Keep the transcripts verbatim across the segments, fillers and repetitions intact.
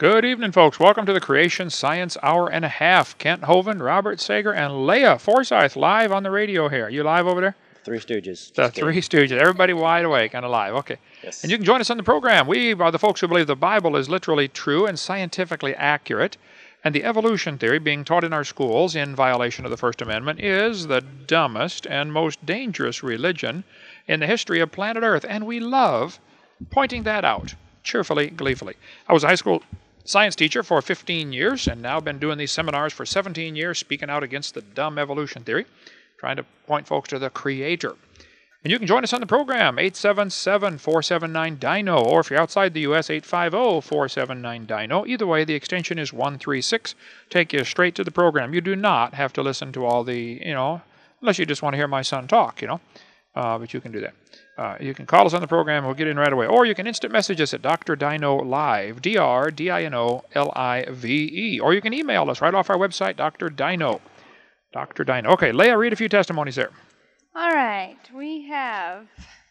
Good evening, folks. Welcome to the Creation Science Hour and a Half. Kent Hovind, Robert Sager, and Leah Forsyth live on the radio here. You live over there? Three Stooges. The Three Stooges. Everybody wide awake and alive. Okay. Yes. And you can join us on the program. We are the folks who believe the Bible is literally true and scientifically accurate, and the evolution theory being taught in our schools in violation of the First Amendment is the dumbest and most dangerous religion in the history of planet Earth, and we love pointing that out cheerfully, gleefully. I was a high school science teacher for fifteen years and now been doing these seminars for seventeen years, speaking out against the dumb evolution theory, trying to point folks to the Creator. And you can join us on the program, eight seven seven, four seven nine, D I N O, or if you're outside the U S, eight five zero, four seven nine, D I N O. Either way, the extension is one three six. Take you straight to the program. You do not have to listen to all the, you know, unless you just want to hear my son talk, you know, uh, but you can do that. Uh, you can call us on the program. We'll get in right away. Or you can instant message us at Doctor Dino Live, D R D I N O L I V E. Or you can email us right off our website, Doctor Dino. Doctor Dino. Okay, Leah, read a few testimonies there. All right. We have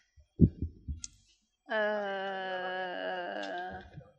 uh,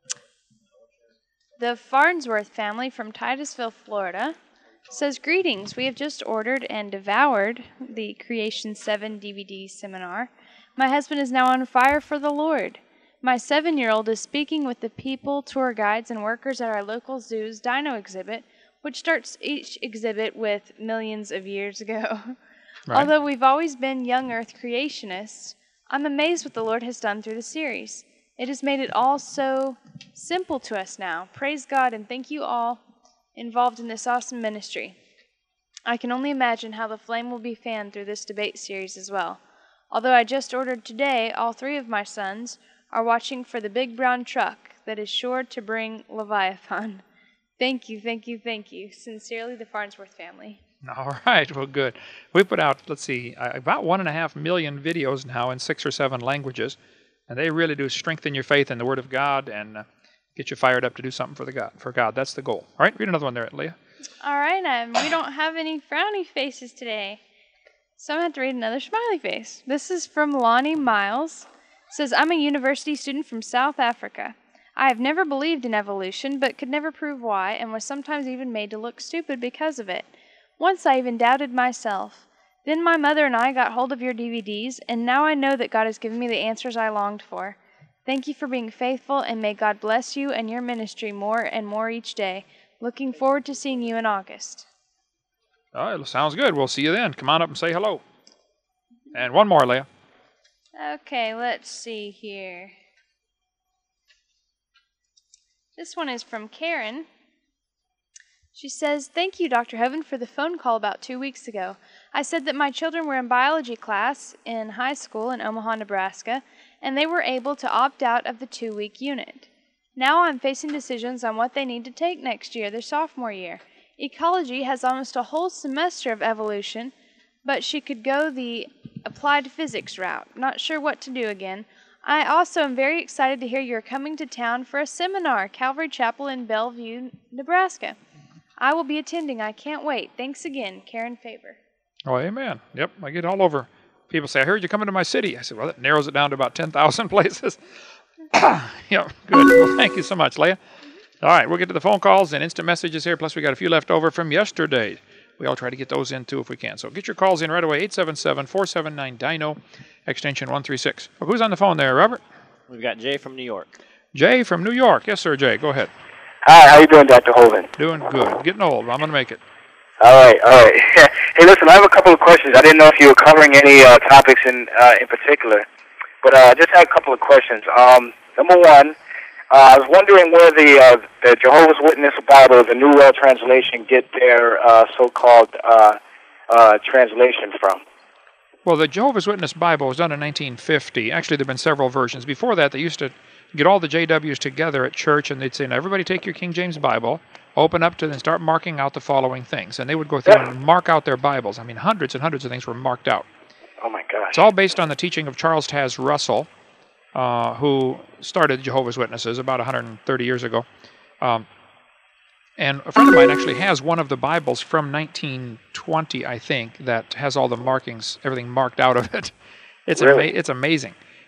the Farnsworth family from Titusville, Florida. Says, greetings. We have just ordered and devoured the Creation seven D V D seminar. My husband is now on fire for the Lord. My seven-year-old is speaking with the people, tour guides, and workers at our local zoo's dino exhibit, which starts each exhibit with millions of years ago. Right. Although we've always been young Earth creationists, I'm amazed what the Lord has done through the series. It has made it all so simple to us now. Praise God, and thank you all involved in this awesome ministry. I can only imagine how the flame will be fanned through this debate series as well. Although I just ordered today, all three of my sons are watching for the big brown truck that is sure to bring Leviathan. Thank you, thank you, thank you. Sincerely, the Farnsworth family. All right, well, good. We put out, let's see, uh, about one and a half million videos now in six or seven languages, and they really do strengthen your faith in the Word of God and uh, get you fired up to do something for the God. For God, that's the goal. All right, read another one there, Leah. All right, um, we don't have any frowny faces today, so I'm going to have to read another smiley face. This is from Lonnie Miles. It says, I'm a university student from South Africa. I have never believed in evolution, but could never prove why, and was sometimes even made to look stupid because of it. Once I even doubted myself. Then my mother and I got hold of your D V Ds, and now I know that God has given me the answers I longed for. Thank you for being faithful, and may God bless you and your ministry more and more each day. Looking forward to seeing you in August. All right, sounds good. We'll see you then. Come on up and say hello. And one more, Leah. Okay, let's see here. This one is from Karen. She says, thank you, Doctor Hovind, for the phone call about two weeks ago. I said that my children were in biology class in high school in Omaha, Nebraska, and they were able to opt out of the two-week unit. Now I'm facing decisions on what they need to take next year, their sophomore year. Ecology has almost a whole semester of evolution, but she could go the applied physics route. Not sure what to do again. I also am very excited to hear you're coming to town for a seminar, Calvary Chapel in Bellevue, Nebraska. I will be attending. I can't wait. Thanks again, Karen Faber. Oh, amen. Yep, I get all over. People say, I heard you coming to my city. I said, well, that narrows it down to about ten thousand places. Yep, good. Well, thank you so much, Leah. All right, we'll get to the phone calls and instant messages here, plus we got a few left over from yesterday. We all try to get those in, too, if we can. So get your calls in right away, eight seven seven, four seven nine, D I N O, extension one three six. Well, who's on the phone there, Robert? We've got Jay from New York. Jay from New York. Yes, sir, Jay. Go ahead. Hi, how you doing, Doctor Hovind? Doing good. Getting old, but I'm going to make it. All right, all right. Hey, listen, I have a couple of questions. I didn't know if you were covering any uh, topics in uh, in particular, but I uh, just had a couple of questions. Um, number one, uh, I was wondering where the, uh, the Jehovah's Witness Bible, the New World Translation, get their uh, so-called uh, uh, translation from. Well, the Jehovah's Witness Bible was done in nineteen fifty. Actually, there have been several versions. Before that, they used to get all the J Ws together at church, and they'd say, now, everybody take your King James Bible, open up to and start marking out the following things. And they would go through yeah. and mark out their Bibles. I mean, hundreds and hundreds of things were marked out. Oh, my gosh. It's all based on the teaching of Charles Taze Russell, uh, who started Jehovah's Witnesses about one hundred thirty years ago. Um, and a friend of mine actually has one of the Bibles from nineteen twenty, I think, that has all the markings, everything marked out of it. It's really? ama- It's amazing.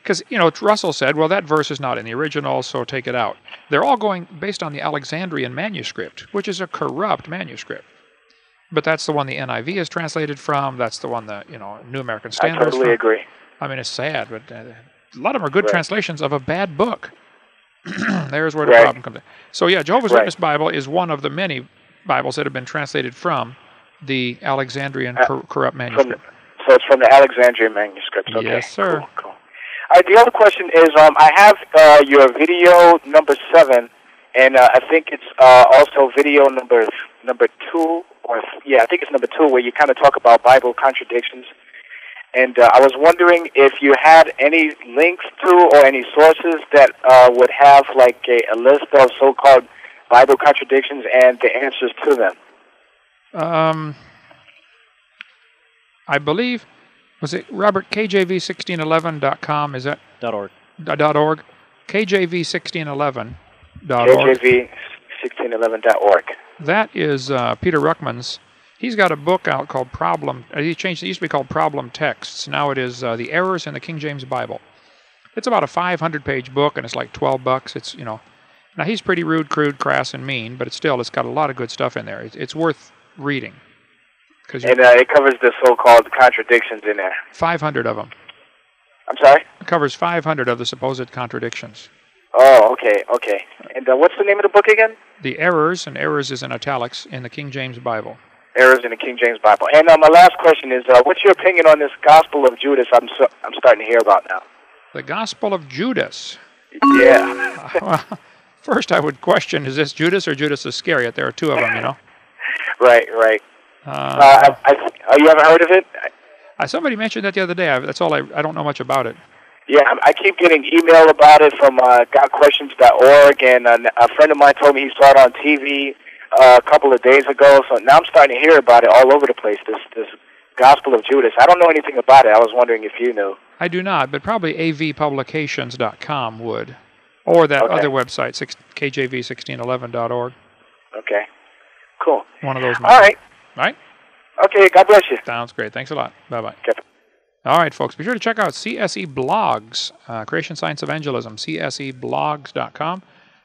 because, you know, Russell said, well, that verse is not in the original, so take it out. They're all going based on the Alexandrian manuscript, which is a corrupt manuscript. But that's the one the N I V is translated from. That's the one the, you know, New American Standard I totally from. agree. I mean, it's sad, but uh, a lot of them are good Right. translations of a bad book. There's where the Right. problem comes in. So, yeah, Jehovah's Right. Witness Bible is one of the many Bibles that have been translated from the Alexandrian Uh, cor- corrupt From manuscript. the, so it's from the Alexandrian manuscripts. Okay. Yes, sir. Cool, cool. All right, the other question is, um, I have uh, your video number seven, and uh, I think it's uh, also video number number two, or yeah, I think it's number two, where you kind of talk about Bible contradictions. And uh, I was wondering if you had any links to or any sources that uh, would have like a, a list of so-called Bible contradictions and the answers to them. Um, I believe, was it Robert, K J V sixteen eleven dot com, is that Dot org. dot .org? K J V sixteen eleven dot K org. J V sixteen eleven dot org. That is uh, Peter Ruckman's. He's got a book out called Problem. Uh, he changed. It used to be called Problem Texts. Now it is uh, the Errors in the King James Bible. It's about a five hundred page book, and it's like twelve bucks. It's, you know, now he's pretty rude, crude, crass, and mean, but it's still, it's got a lot of good stuff in there. It's, it's worth reading. Because And uh, it covers the so-called contradictions in there. five hundred of them. I'm sorry? It covers five hundred of the supposed contradictions. Oh, okay, okay. And uh, what's the name of the book again? The Errors, and Errors is in italics, in the King James Bible. Errors in the King James Bible. And uh, my last question is, uh, what's your opinion on this Gospel of Judas I'm so, I'm starting to hear about now? The Gospel of Judas. Yeah. Well, first I would question, is this Judas or Judas Iscariot? There are two of them, you know. Right, right. Uh, Uh, I, I, oh, you haven't heard of it? I, somebody mentioned that the other day. I, that's all. I, I don't know much about it. Yeah, I keep getting email about it from uh, got questions dot org, and uh, a friend of mine told me he saw it on T V uh, a couple of days ago. So now I'm starting to hear about it all over the place. This this Gospel of Judas. I don't know anything about it. I was wondering if you knew. I do not, but probably A V publications dot com would, or that Okay. other website, K J V sixteen eleven dot org. Okay. Cool. One of those. All right. Right. Okay. God bless you. Sounds great. Thanks a lot. Bye bye. Okay. All right, folks. Be sure to check out C S E Blogs, uh, Creation Science Evangelism, C S E blogs dot com.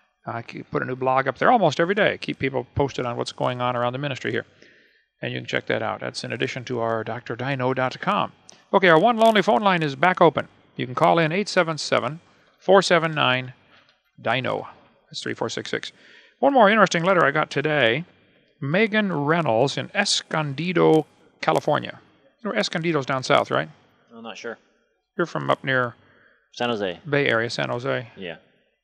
I keep- put a new blog up there almost every day. Keep people posted on what's going on around the ministry here. And you can check that out. That's in addition to our D R Dino dot com. Okay, our one lonely phone line is back open. You can call in eight seven seven, four seven nine, D I N O. That's three four six six. One more interesting letter I got today. Megan Reynolds in Escondido, California. You know, Escondido's down south, right? I'm not sure. You're from up near San Jose. Bay Area, San Jose. Yeah.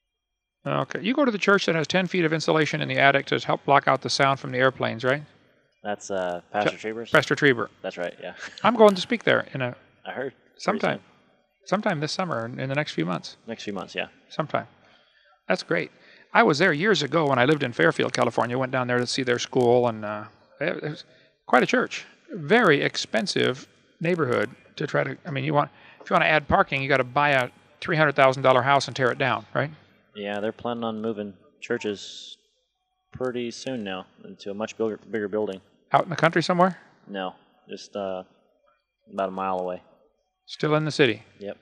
Okay. You go to the church that has ten feet of insulation in the attic to help block out the sound from the airplanes, right? That's uh, Pastor Trebers? Pastor Treber. That's right, yeah. I'm going to speak there in a I heard. sometime, Pretty sometime this summer, in the next few months. soon. Next few months, yeah. Sometime. That's great. I was there years ago when I lived in Fairfield, California. Went down there to see their school, and uh, it was quite a church. Very expensive neighborhood to try to. I mean, you want if you want to add parking, you got to buy a three hundred thousand dollar house and tear it down, right? Yeah, they're planning on moving churches pretty soon now into a much bigger, bigger building. Out in the country somewhere? No, just uh, about a mile away. Still in the city. Yep.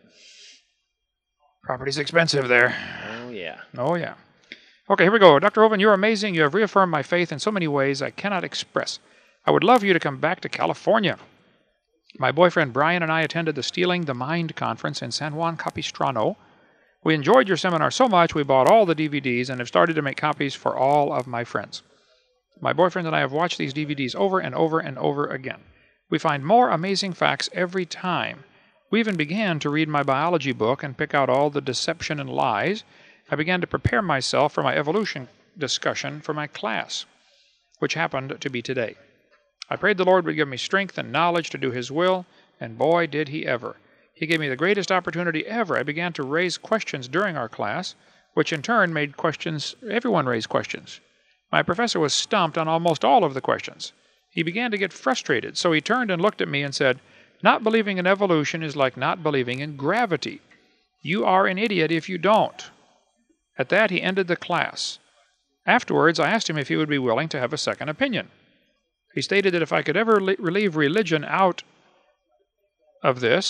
Property's expensive there. Oh, yeah. Oh, yeah. Okay, here we go. Doctor Hovind, you're amazing. You have reaffirmed my faith in so many ways I cannot express. I would love you to come back to California. My boyfriend Brian and I attended the Stealing the Mind conference in San Juan Capistrano. We enjoyed your seminar so much we bought all the D V Ds and have started to make copies for all of my friends. My boyfriend and I have watched these D V Ds over and over and over again. We find more amazing facts every time. We even began to read my biology book and pick out all the deception and lies. I began to prepare myself for my evolution discussion for my class, which happened to be today. I prayed the Lord would give me strength and knowledge to do His will, and boy, did He ever. He gave me the greatest opportunity ever. I began to raise questions during our class, which in turn made questions, everyone raised questions. My professor was stumped on almost all of the questions. He began to get frustrated, so he turned and looked at me and said, "Not believing in evolution is like not believing in gravity. You are an idiot if you don't." At that, he ended the class. Afterwards, I asked him if he would be willing to have a second opinion. He stated that if I could ever le- leave religion out of this,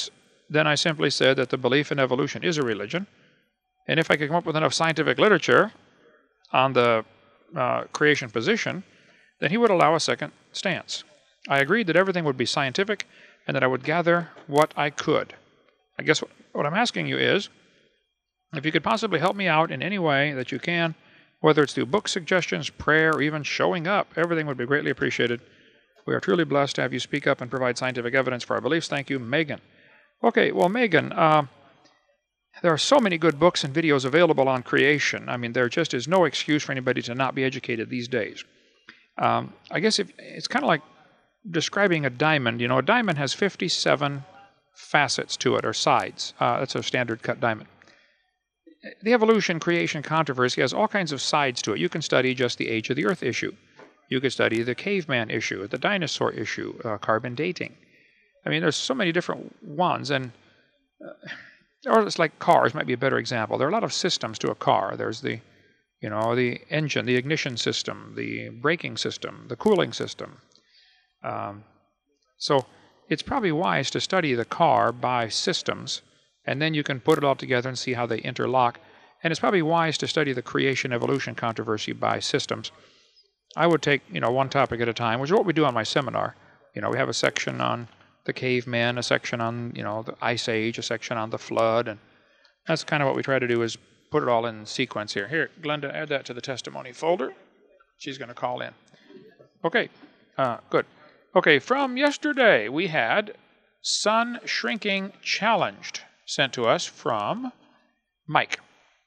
then I simply said that the belief in evolution is a religion. And if I could come up with enough scientific literature on the uh, creation position, then he would allow a second stance. I agreed that everything would be scientific and that I would gather what I could. I guess what, what I'm asking you is, if you could possibly help me out in any way that you can, whether it's through book suggestions, prayer, or even showing up, everything would be greatly appreciated. We are truly blessed to have you speak up and provide scientific evidence for our beliefs. Thank you, Megan. Okay, well, Megan, uh, there are so many good books and videos available on creation. I mean, there just is no excuse for anybody to not be educated these days. Um, I guess if, it's kind of like describing a diamond. You know, a diamond has fifty-seven facets to it, or sides. Uh, that's a standard cut diamond. The evolution creation controversy has all kinds of sides to it. You can study just the age of the earth issue. You could study the caveman issue, the dinosaur issue, uh, carbon dating. I mean, there's so many different ones, and uh, or it's like cars might be a better example. There are a lot of systems to a car. There's the, you know, the engine, the ignition system, the braking system, the cooling system. Um, so it's probably wise to study the car by systems, and then you can put it all together and see how they interlock. And it's probably wise to study the creation evolution controversy by systems. I would take, you know, one topic at a time, which is what we do on my seminar. You know, we have a section on the caveman, a section on, you know, the ice age, a section on the flood, and that's kind of what we try to do, is put it all in sequence here. Here, Glenda, add that to the testimony folder. She's going to call in. Okay, uh, good. Okay, from yesterday, we had Sun Shrinking Challenged sent to us from Mike.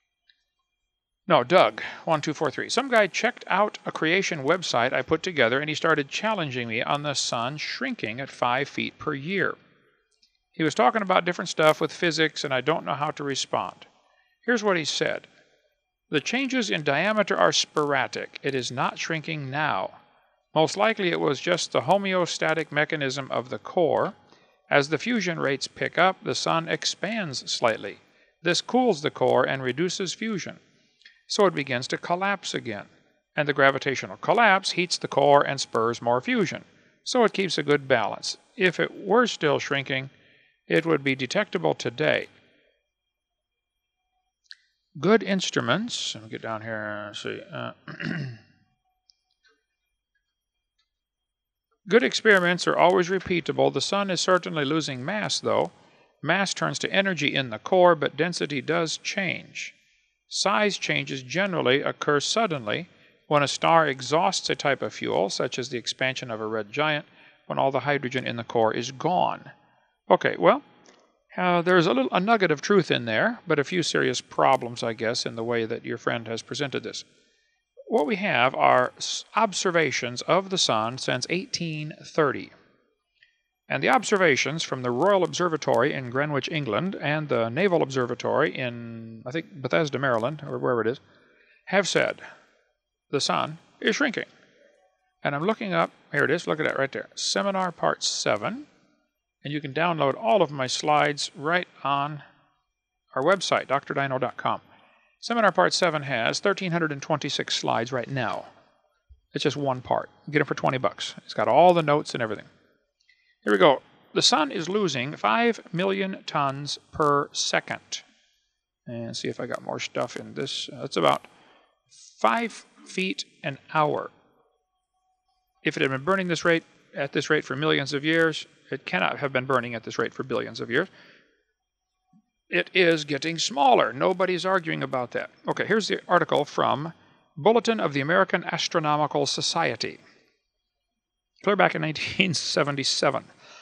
No, Doug, one two four three. Some guy checked out a creation website I put together, and he started challenging me on the sun shrinking at five feet per year. He was talking about different stuff with physics, and I don't know how to respond. Here's what he said. The changes in diameter are sporadic. It is not shrinking now. Most likely it was just the homeostatic mechanism of the core. As the fusion rates pick up, the sun expands slightly. This cools the core and reduces fusion. So it begins to collapse again, and the gravitational collapse heats the core and spurs more fusion. So it keeps a good balance. If it were still shrinking, it would be detectable today. Good instruments, let me get down here and see. Uh, Good experiments are always repeatable. The sun is certainly losing mass, though. Mass turns to energy in the core, but density does change. Size changes generally occur suddenly when a star exhausts a type of fuel, such as the expansion of a red giant, when all the hydrogen in the core is gone. Okay, well, uh, there's a little a nugget of truth in there, but a few serious problems, I guess, in the way that your friend has presented this. What we have are observations of the sun since eighteen thirty. And the observations from the Royal Observatory in Greenwich, England, and the Naval Observatory in, I think, Bethesda, Maryland, or wherever it is, have said the sun is shrinking. And I'm looking up, here it is, look at that right there, Seminar Part seven, and you can download all of my slides right on our website, D R dino dot com. Seminar Part seven has one thousand three hundred twenty-six slides right now. It's just one part. You get it for twenty bucks. It's got all the notes and everything. Here we go. The sun is losing five million tons per second. And see if I got more stuff in this. That's about five feet an hour. If it had been burning this rate at this rate for millions of years, it cannot have been burning at this rate for billions of years. It is getting smaller. Nobody's arguing about that. Okay, here's the article from Bulletin of the American Astronomical Society. Clear back in nineteen seventy-seven.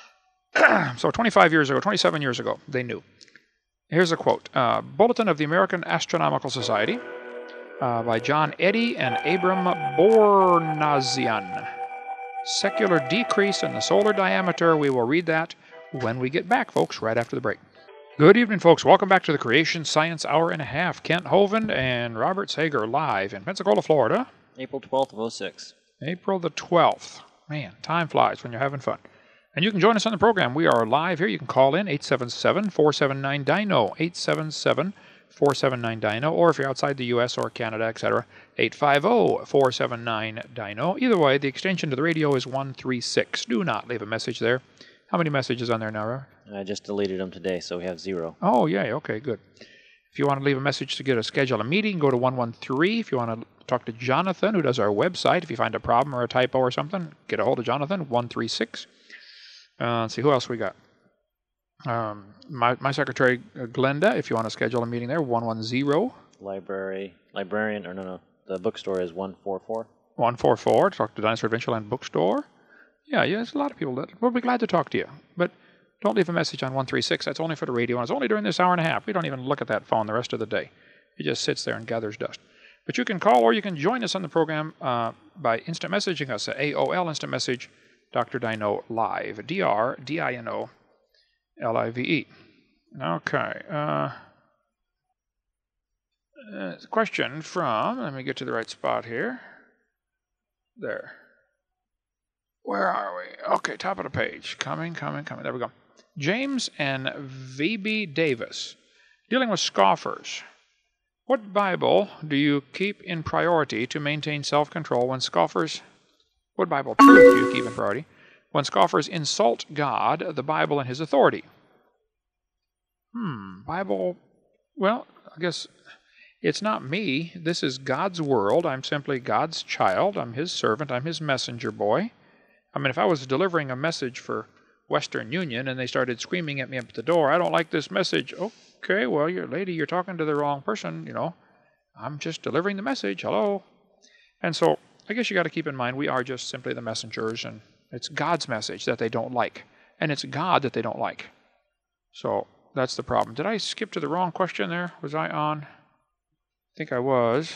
So twenty-five years ago, twenty-seven years ago, they knew. Here's a quote. Uh, Bulletin of the American Astronomical Society uh, by John Eddy and Abram Bornazian. Secular decrease in the solar diameter. We will read that when we get back, folks, right after the break. Good evening, folks. Welcome back to the Creation Science Hour and a Half. Kent Hovind and Robert Sager live in Pensacola, Florida. April twelfth of oh six. April the twelfth. Man, time flies when you're having fun. And you can join us on the program. We are live here. You can call in eight seven seven, four seven nine, D I N O, eight seven seven, four seven nine, D I N O, or if you're outside the U S or Canada, et cetera, eight five zero, four seven nine, D I N O. Either way, the extension to the radio is one three six. Do not leave a message there. How many messages on there now, Robert? I just deleted them today, so we have zero. Oh, yeah, okay, good. If you want to leave a message to get a schedule a meeting, go to one one three. If you want to talk to Jonathan, who does our website, if you find a problem or a typo or something, get a hold of Jonathan, one three six. Uh, let's see, who else we got? Um, my, my secretary, uh, Glenda, if you want to schedule a meeting there, one one zero. Library, librarian, or no, no, the bookstore is one four four. one four four, talk to Dinosaur Adventureland Bookstore. Yeah, yeah, there's a lot of people that will be glad to talk to you. But don't leave a message on one three six. That's only for the radio, and it's only during this hour and a half. We don't even look at that phone the rest of the day. It just sits there and gathers dust. But you can call or you can join us on the program uh, by instant messaging us at A O L Instant Message, Doctor Dino Live, D R D I N O L I V E. Okay. Uh, uh, question from, let me get to the right spot here. There. Where are we? Okay, top of the page. Coming, coming, coming. There we go. James and V B Davis. Dealing with scoffers. What Bible do you keep in priority to maintain self-control when scoffers... What Bible truth do you keep in priority when scoffers insult God, the Bible, and His authority? Hmm, Bible... Well, I guess it's not me. This is God's world. I'm simply God's child. I'm His servant. I'm His messenger boy. I mean, if I was delivering a message for Western Union and they started screaming at me up at the door, I don't like this message. Okay, well, you're, lady, you're talking to the wrong person, you know. I'm just delivering the message. Hello. And so I guess you got to keep in mind we are just simply the messengers, and it's God's message that they don't like. And it's God that they don't like. So that's the problem. Did I skip to the wrong question there? Was I on? I think I was.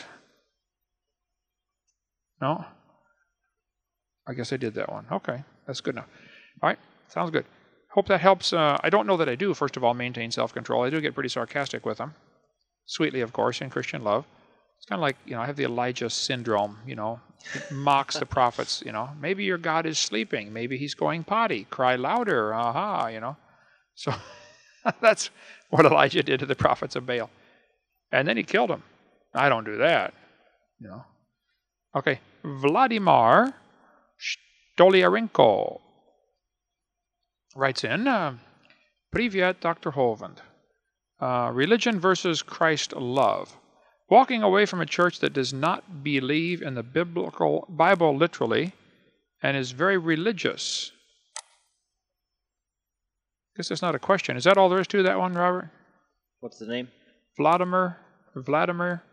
No? I guess I did that one. Okay, that's good enough. All right, sounds good. Hope that helps. Uh, I don't know that I do, first of all, maintain self-control. I do get pretty sarcastic with them. Sweetly, of course, in Christian love. It's kind of like, you know, I have the Elijah syndrome, you know. It mocks the prophets, you know. Maybe your God is sleeping. Maybe he's going potty. Cry louder. Aha, you know. So that's what Elijah did to the prophets of Baal. And then he killed them. I don't do that, you know. Okay, Vladimir Stoliarenko writes in, uh, Privyet, Doctor Hovland. Uh, religion versus Christ love. Walking away from a church that does not believe in the biblical Bible literally and is very religious. I guess that's not a question. Is that all there is to that one, Robert? What's the name? Vladimir. Vladimir.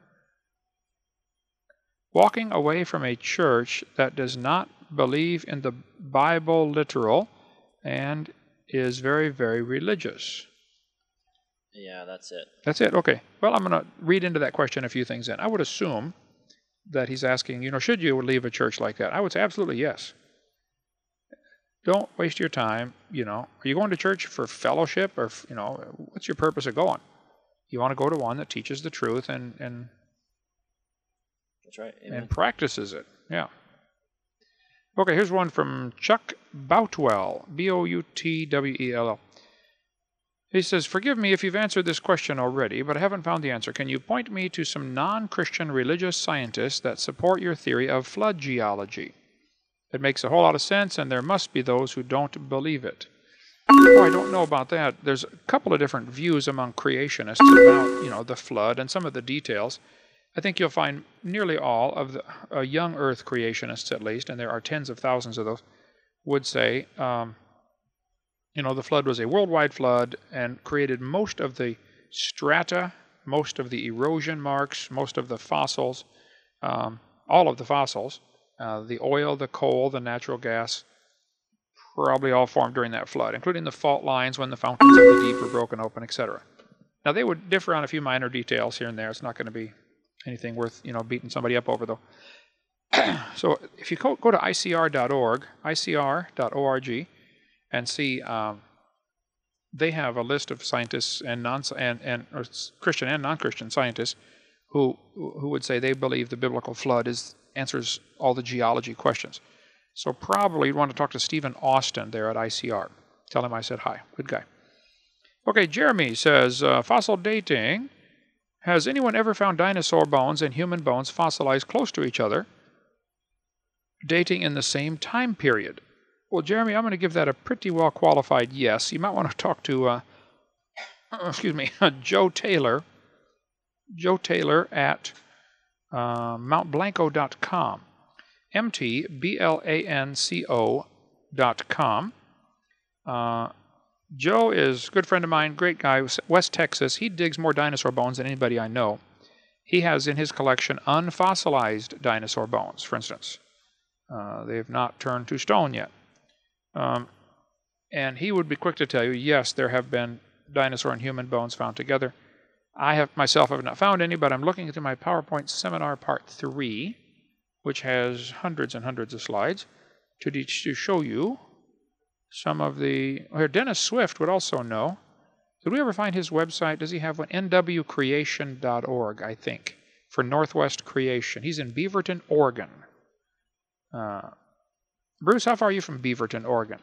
Walking away from a church that does not believe in the Bible literal and is very, very religious. Yeah, that's it. That's it? Okay. Well, I'm going to read into that question a few things in. I would assume that he's asking, you know, should you leave a church like that? I would say absolutely yes. Don't waste your time, you know. Are you going to church for fellowship or, you know, what's your purpose of going? You want to go to one that teaches the truth and and, That's right. Amen. and practices it. Yeah. Okay, here's one from Chuck Boutwell, B O U T W E L L. He says, forgive me if you've answered this question already, but I haven't found the answer. Can you point me to some non-Christian religious scientists that support your theory of flood geology? It makes a whole lot of sense, and there must be those who don't believe it. Oh, I don't know about that. There's a couple of different views among creationists about, you know, the flood and some of the details. I think you'll find nearly all of the uh, young Earth creationists, at least, and there are tens of thousands of those, would say, um, you know, the flood was a worldwide flood and created most of the strata, most of the erosion marks, most of the fossils, um, all of the fossils, uh, the oil, the coal, the natural gas, probably all formed during that flood, including the fault lines when the fountains of the deep were broken open, et cetera. Now, they would differ on a few minor details here and there. It's not going to be anything worth, you know, beating somebody up over, though. So if you go, go to I C R dot org, I C R dot org, and see, um, they have a list of scientists and non and, and or Christian and non-Christian scientists who who would say they believe the biblical flood is answers all the geology questions. So probably you'd want to talk to Stephen Austin there at I C R. Tell him I said hi. Good guy. Okay, Jeremy says, uh, fossil dating. Has anyone ever found dinosaur bones and human bones fossilized close to each other, dating in the same time period? Well, Jeremy, I'm going to give that a pretty well qualified yes. You might want to talk to, uh, excuse me, Joe Taylor. Joe Taylor at uh, mount blanco dot com. M T B L A N C O dot com. Uh, Joe is a good friend of mine, great guy, West Texas. He digs more dinosaur bones than anybody I know. He has in his collection unfossilized dinosaur bones, for instance. Uh, they have not turned to stone yet. Um, and he would be quick to tell you, yes, there have been dinosaur and human bones found together. I have myself have not found any, but I'm looking through my PowerPoint seminar part three, which has hundreds and hundreds of slides, to, to show you some of the... Oh, here, Dennis Swift would also know. Did we ever find his website? Does he have one? N W creation dot org, I think, for Northwest Creation. He's in Beaverton, Oregon. Uh, Bruce, how far are you from Beaverton, Oregon?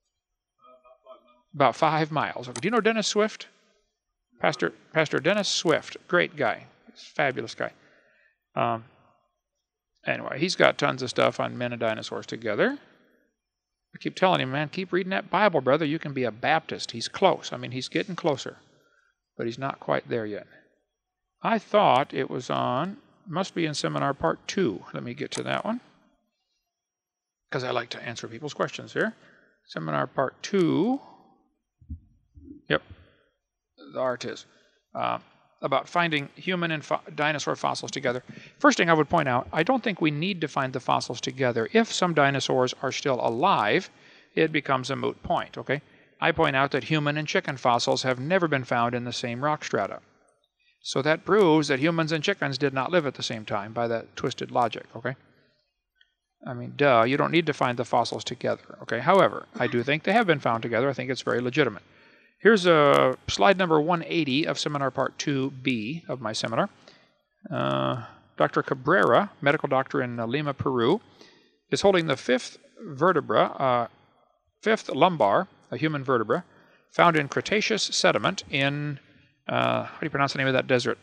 About five miles. Okay. Do you know Dennis Swift? Pastor Pastor Dennis Swift, great guy. He's a fabulous guy. Um, anyway, he's got tons of stuff on men and dinosaurs together. I keep telling him, man, keep reading that Bible, brother. You can be a Baptist. He's close. I mean, he's getting closer, but he's not quite there yet. I thought it was on, must be in seminar part two. Let me get to that one, because I like to answer people's questions here. Seminar part two. Yep. There it is. Uh, about finding human and fo dinosaur fossils together. First thing I would point out, I don't think we need to find the fossils together. If some dinosaurs are still alive, it becomes a moot point, okay? I point out that human and chicken fossils have never been found in the same rock strata. So that proves that humans and chickens did not live at the same time by that twisted logic, okay? I mean, duh, you don't need to find the fossils together, okay? However, I do think they have been found together. I think it's very legitimate. Here's a slide number one eighty of seminar part two B of my seminar. Uh, Doctor Cabrera, medical doctor in uh, Lima, Peru, is holding the fifth vertebra, uh, fifth lumbar, a human vertebra, found in Cretaceous sediment in, uh, how do you pronounce the name of that desert?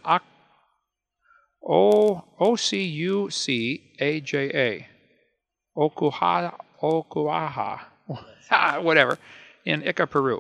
O C U C A J A. Okuha, Okuaha, whatever, in Ica, Peru.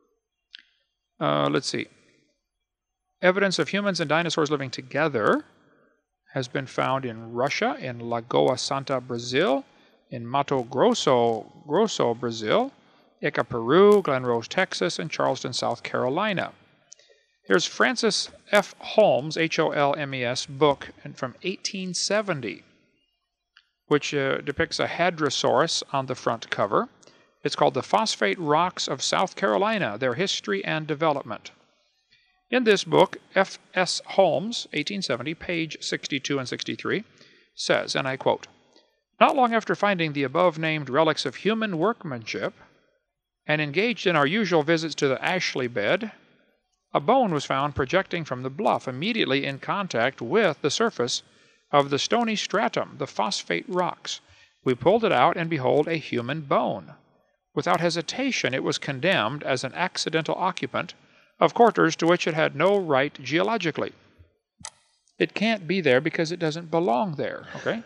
Uh, let's see. Evidence of humans and dinosaurs living together has been found in Russia, in Lagoa Santa, Brazil, in Mato Grosso, Grosso, Brazil, Ica, Peru, Glen Rose, Texas, and Charleston, South Carolina. Here's Francis F. Holmes, H O L M E S, book from eighteen seventy, which uh, depicts a hadrosaurus on the front cover. It's called The Phosphate Rocks of South Carolina, Their History and Development. In this book, F S Holmes, eighteen seventy, page sixty-two and sixty-three, says, and I quote, "Not long after finding the above-named relics of human workmanship, and engaged in our usual visits to the Ashley bed, a bone was found projecting from the bluff immediately in contact with the surface of the stony stratum, the phosphate rocks. We pulled it out, and behold, a human bone. Without hesitation, it was condemned as an accidental occupant of quarters to which it had no right geologically. It can't be there because it doesn't belong there, okay?"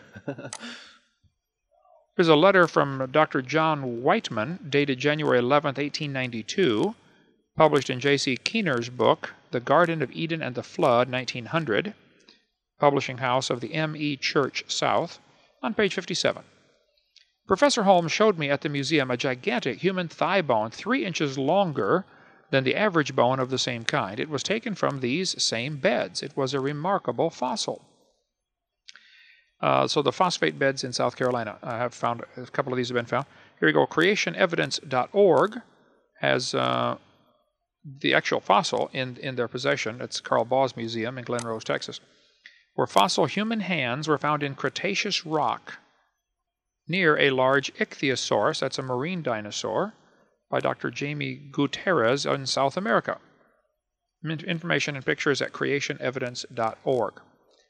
There's a letter from Doctor John Whiteman, dated January eleventh, eighteen ninety-two, published in J C Keener's book, The Garden of Eden and the Flood, nineteen hundred, publishing house of the M E Church South, on page fifty-seven. "Professor Holmes showed me at the museum a gigantic human thigh bone three inches longer than the average bone of the same kind. It was taken from these same beds. It was a remarkable fossil." Uh, so the phosphate beds in South Carolina, I have found, a couple of these have been found. Here we go. creation evidence dot org has uh, the actual fossil in, in their possession. It's Carl Baugh's Museum in Glen Rose, Texas, where fossil human hands were found in Cretaceous rock near a large ichthyosaurus, that's a marine dinosaur, by Doctor Jamie Gutierrez in South America. Information and pictures at creation evidence dot org.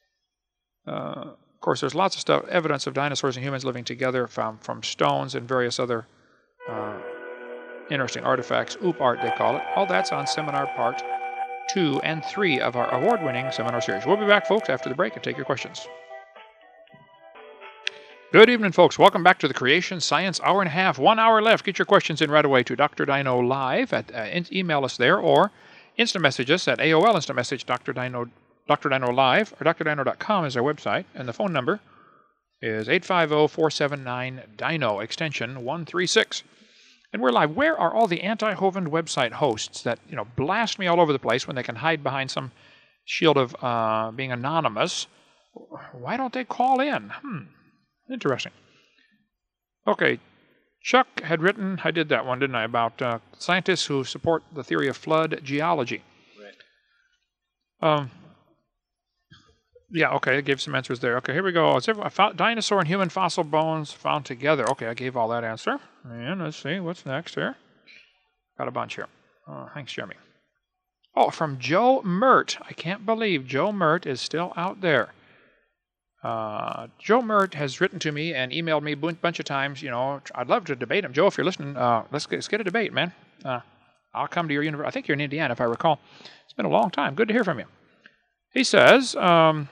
Uh, of course, there's lots of stuff, evidence of dinosaurs and humans living together found from stones and various other uh, interesting artifacts, oop art they call it. All that's on seminar part two and three of our award-winning seminar series. We'll be back, folks, after the break and take your questions. Good evening, folks. Welcome back to the Creation Science Hour and a Half. One hour left. Get your questions in right away to Doctor Dino Live. At, uh, in, email us there or instant message us at A O L Instant Message Doctor Dino, Doctor Dino Live, or D R dino dot com is our website. And the phone number is eight five zero, four seven nine, D I N O, extension one three six. And we're live. Where are all the anti-Hovind website hosts that, you know, blast me all over the place when they can hide behind some shield of uh, being anonymous? Why don't they call in? Hmm. Interesting. Okay. Chuck had written, I did that one, didn't I, about uh, scientists who support the theory of flood geology. Right. Um. Yeah, okay, I gave some answers there. Okay, here we go. It's every, found dinosaur and human fossil bones found together. Okay, I gave all that answer. And let's see, what's next here? Got a bunch here. Oh, thanks, Jeremy. Oh, from Joe Mert. I can't believe Joe Mert is still out there. Uh, Joe Mert has written to me and emailed me a bunch of times. You know, I'd love to debate him. Joe, if you're listening, uh, let's, get, let's get a debate, man. Uh, I'll come to your university. I think you're in Indiana, if I recall. It's been a long time. Good to hear from you. He says, um,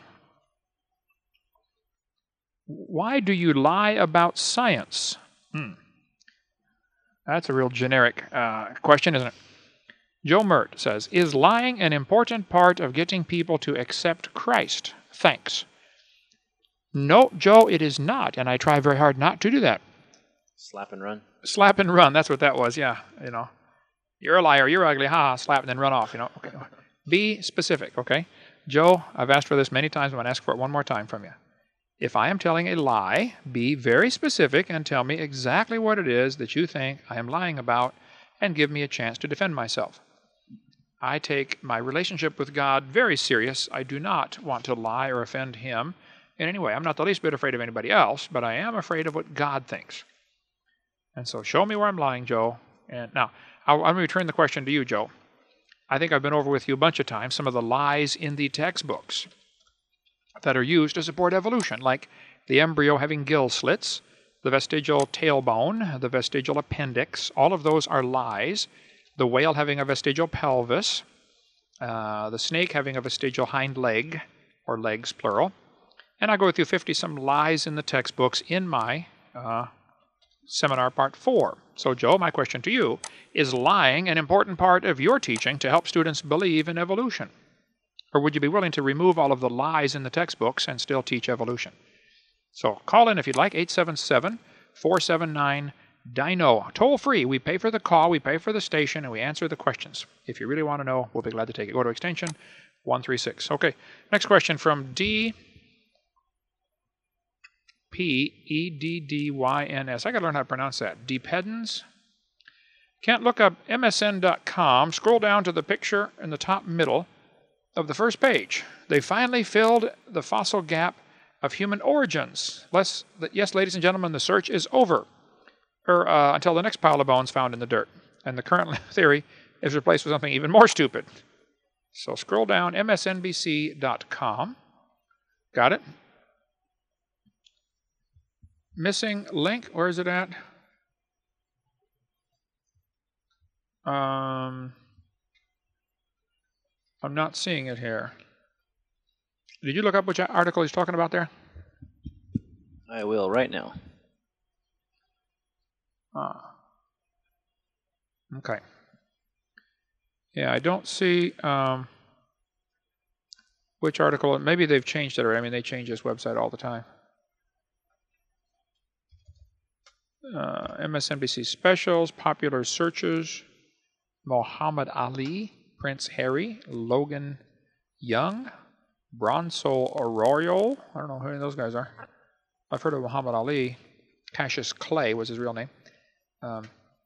why do you lie about science? Hmm. That's a real generic uh, question, isn't it? Joe Mert says, is lying an important part of getting people to accept Christ? Thanks. No, Joe, it is not, and I try very hard not to do that. Slap and run. Slap and run, that's what that was, yeah. You know, you're a liar, you're ugly, ha, ha, slap and then run off, you know. Okay. Be specific, okay? Joe, I've asked for this many times. I'm going to ask for it one more time from you. If I am telling a lie, be very specific and tell me exactly what it is that you think I am lying about and give me a chance to defend myself. I take my relationship with God very serious. I do not want to lie or offend Him in any way. I'm not the least bit afraid of anybody else, but I am afraid of what God thinks. And so show me where I'm lying, Joe. And now, I'll, I'll return the question to you, Joe. I think I've been over with you a bunch of times some of the lies in the textbooks that are used to support evolution, like the embryo having gill slits, the vestigial tailbone, the vestigial appendix. All of those are lies. The whale having a vestigial pelvis, uh, the snake having a vestigial hind leg, or legs, plural. And I go with you fifty-some lies in the textbooks in my uh, seminar part four. So, Joe, my question to you, is lying an important part of your teaching to help students believe in evolution? Or would you be willing to remove all of the lies in the textbooks and still teach evolution? So call in if you'd like, eight seven seven, four seven nine, D I N O. Toll free. We pay for the call, we pay for the station, and we answer the questions. If you really want to know, we'll be glad to take it. Go to extension one three six. Okay, next question from D P E D D Y N S. I got to learn how to pronounce that. Dependence. Can't look up M S N dot com. Scroll down to the picture in the top middle of the first page. They finally filled the fossil gap of human origins. Less, yes, ladies and gentlemen, the search is over or, uh, until the next pile of bones found in the dirt. And the current theory is replaced with something even more stupid. So scroll down, M S N B C dot com. Got it? Missing link, where is it at? Um... I'm not seeing it here. Did you look up which article he's talking about there? I will right now. Ah. Okay. Yeah, I don't see um, which article. Maybe they've changed it already. I mean, they change this website all the time. Uh, M S N B C specials, popular searches, Muhammad Ali, Prince Harry, Logan Young, Bronzo Arroyo. I don't know who any of those guys are. I've heard of Muhammad Ali. Cassius Clay was his real name. Um,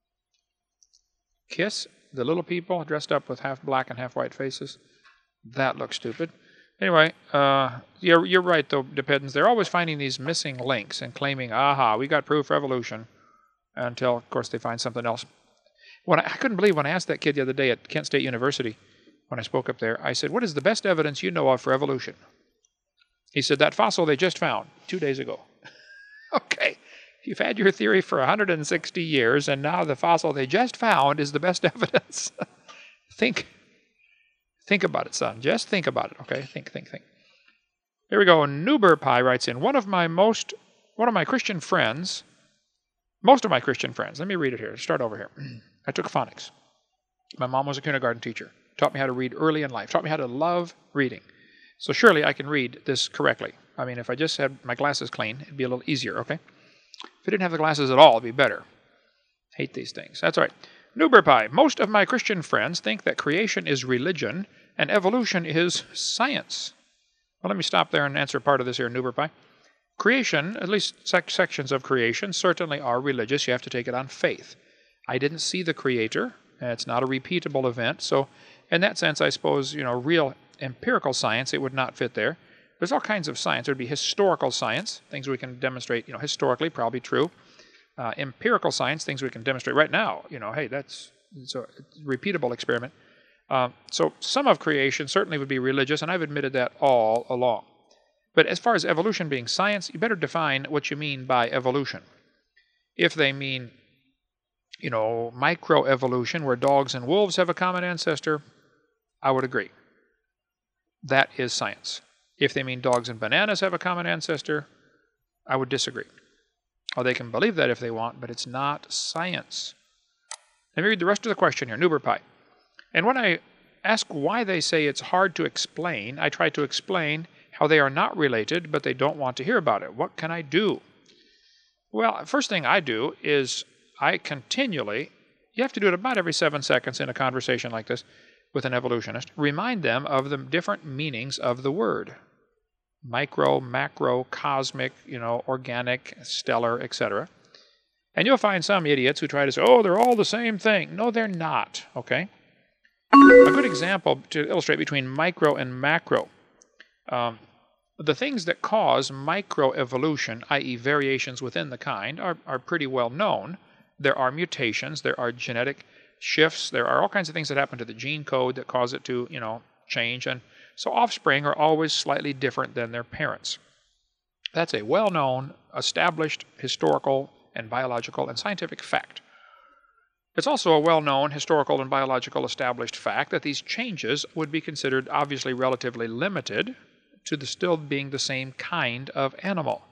Kiss, the little people dressed up with half black and half white faces. That looks stupid. Anyway, uh, you're, you're right, though, Dependence. They're always finding these missing links and claiming, aha, we got proof for evolution, until, of course, they find something else. When I, I couldn't believe when I asked that kid the other day at Kent State University, when I spoke up there, I said, what is the best evidence you know of for evolution? He said, that fossil they just found two days ago. Okay, you've had your theory for one hundred sixty years, and now the fossil they just found is the best evidence. Think. Think about it, son. Just think about it, okay? Think, think, think. Here we go. Nuber Pie writes in, one of my most, one of my Christian friends, most of my Christian friends, let me read it here, start over here. I took phonics. My mom was a kindergarten teacher, taught me how to read early in life, taught me how to love reading. So surely I can read this correctly. I mean, if I just had my glasses clean, it'd be a little easier, okay? If I didn't have the glasses at all, it'd be better. Hate these things. That's all right. Nuber Pie. Most of my Christian friends think that creation is religion and evolution is science. Well, let me stop there and answer part of this here, Nuber Pie. Creation, at least sec sections of creation, certainly are religious. You have to take it on faith. I didn't see the Creator. It's not a repeatable event. So in that sense, I suppose, you know, real empirical science, it would not fit there. There's all kinds of science. There would be historical science, things we can demonstrate, you know, historically, probably true. Uh, empirical science, things we can demonstrate right now. You know, hey, that's it's a repeatable experiment. Uh, so some of creation certainly would be religious, and I've admitted that all along. But as far as evolution being science, you better define what you mean by evolution. If they mean, you know, microevolution, where dogs and wolves have a common ancestor, I would agree. That is science. If they mean dogs and bananas have a common ancestor, I would disagree. Or they can believe that if they want, but it's not science. Let me read the rest of the question here, Nuber Pie. And when I ask why they say it's hard to explain, I try to explain how they are not related, but they don't want to hear about it. What can I do? Well, first thing I do is I continually, you have to do it about every seven seconds in a conversation like this with an evolutionist, remind them of the different meanings of the word. Micro, macro, cosmic, you know, organic, stellar, et cetera. And you'll find some idiots who try to say, oh, they're all the same thing. No, they're not, okay? A good example to illustrate between micro and macro. Um, the things that cause microevolution, that is variations within the kind, are, are pretty well known. There are mutations, there are genetic shifts, there are all kinds of things that happen to the gene code that cause it to, you know, change. And so offspring are always slightly different than their parents. That's a well-known, established, historical, and biological and scientific fact. It's also a well-known, historical, and biological established fact that these changes would be considered obviously relatively limited to the still being the same kind of animal.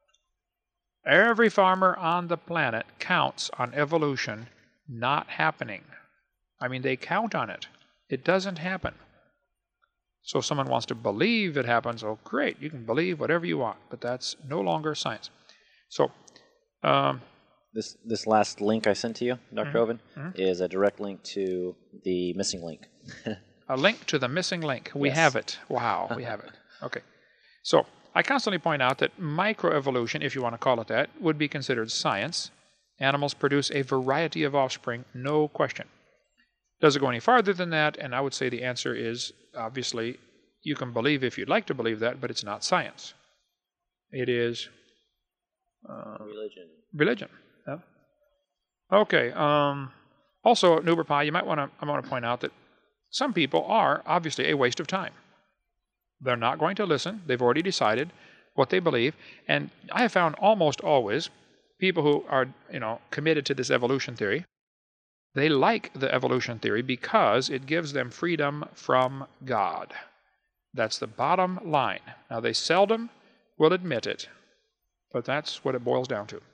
Every farmer on the planet counts on evolution not happening. I mean, they count on it. It doesn't happen. So if someone wants to believe it happens, oh, great, you can believe whatever you want, but that's no longer science. So, um, This this last link I sent to you, Doctor Mm-hmm. Oven, Mm-hmm. is a direct link to the missing link. a link to the missing link. We Yes. have it. Wow, we have it. Okay. So I constantly point out that microevolution, if you want to call it that, would be considered science. Animals produce a variety of offspring, no question. Does it go any farther than that? And I would say the answer is, obviously, you can believe if you'd like to believe that, but it's not science. It is uh, Religion. religion. Yeah. Okay. Um, also, Nuber Pie, you might want to. I want to point out that some people are obviously a waste of time. They're not going to listen. They've already decided what they believe, and I have found almost always people who are, you know, committed to this evolution theory. They like the evolution theory because it gives them freedom from God. That's the bottom line. Now, they seldom will admit it, but that's what it boils down to.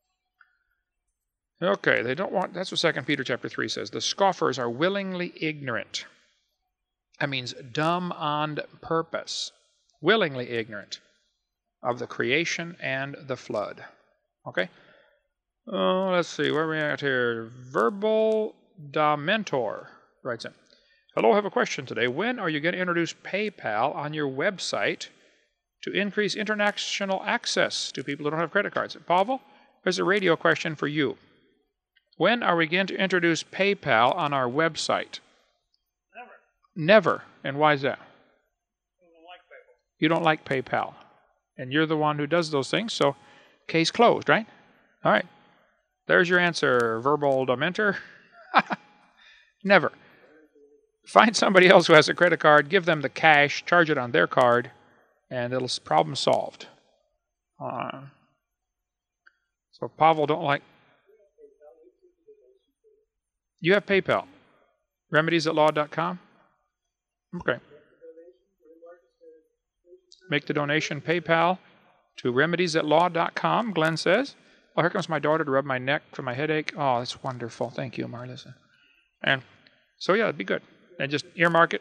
Okay, they don't want, that's what Second Peter chapter three says. The scoffers are willingly ignorant. That means dumb on purpose. Willingly ignorant of the creation and the flood. Okay? Oh, let's see, where are we at here? Verbal da Mentor writes in. Hello, I have a question today. When are you going to introduce PayPal on your website to increase international access to people who don't have credit cards? Pavel, there's a radio question for you. When are we going to introduce PayPal on our website? Never. Never. And why is that? I don't like PayPal. You don't like PayPal. And you're the one who does those things, so case closed, right? All right. There's your answer, verbal dementor. Never. Find somebody else who has a credit card, give them the cash, charge it on their card, and it'll problem solved. Uh, so Pavel don't like. You have PayPal. remedies at law dot com? Okay. Make the donation, PayPal. to remedies at law dot com, Glenn says. Oh, here comes my daughter to rub my neck for my headache. Oh, that's wonderful. Thank you, Marlissa. And so, yeah, it'd be good. And just earmark it.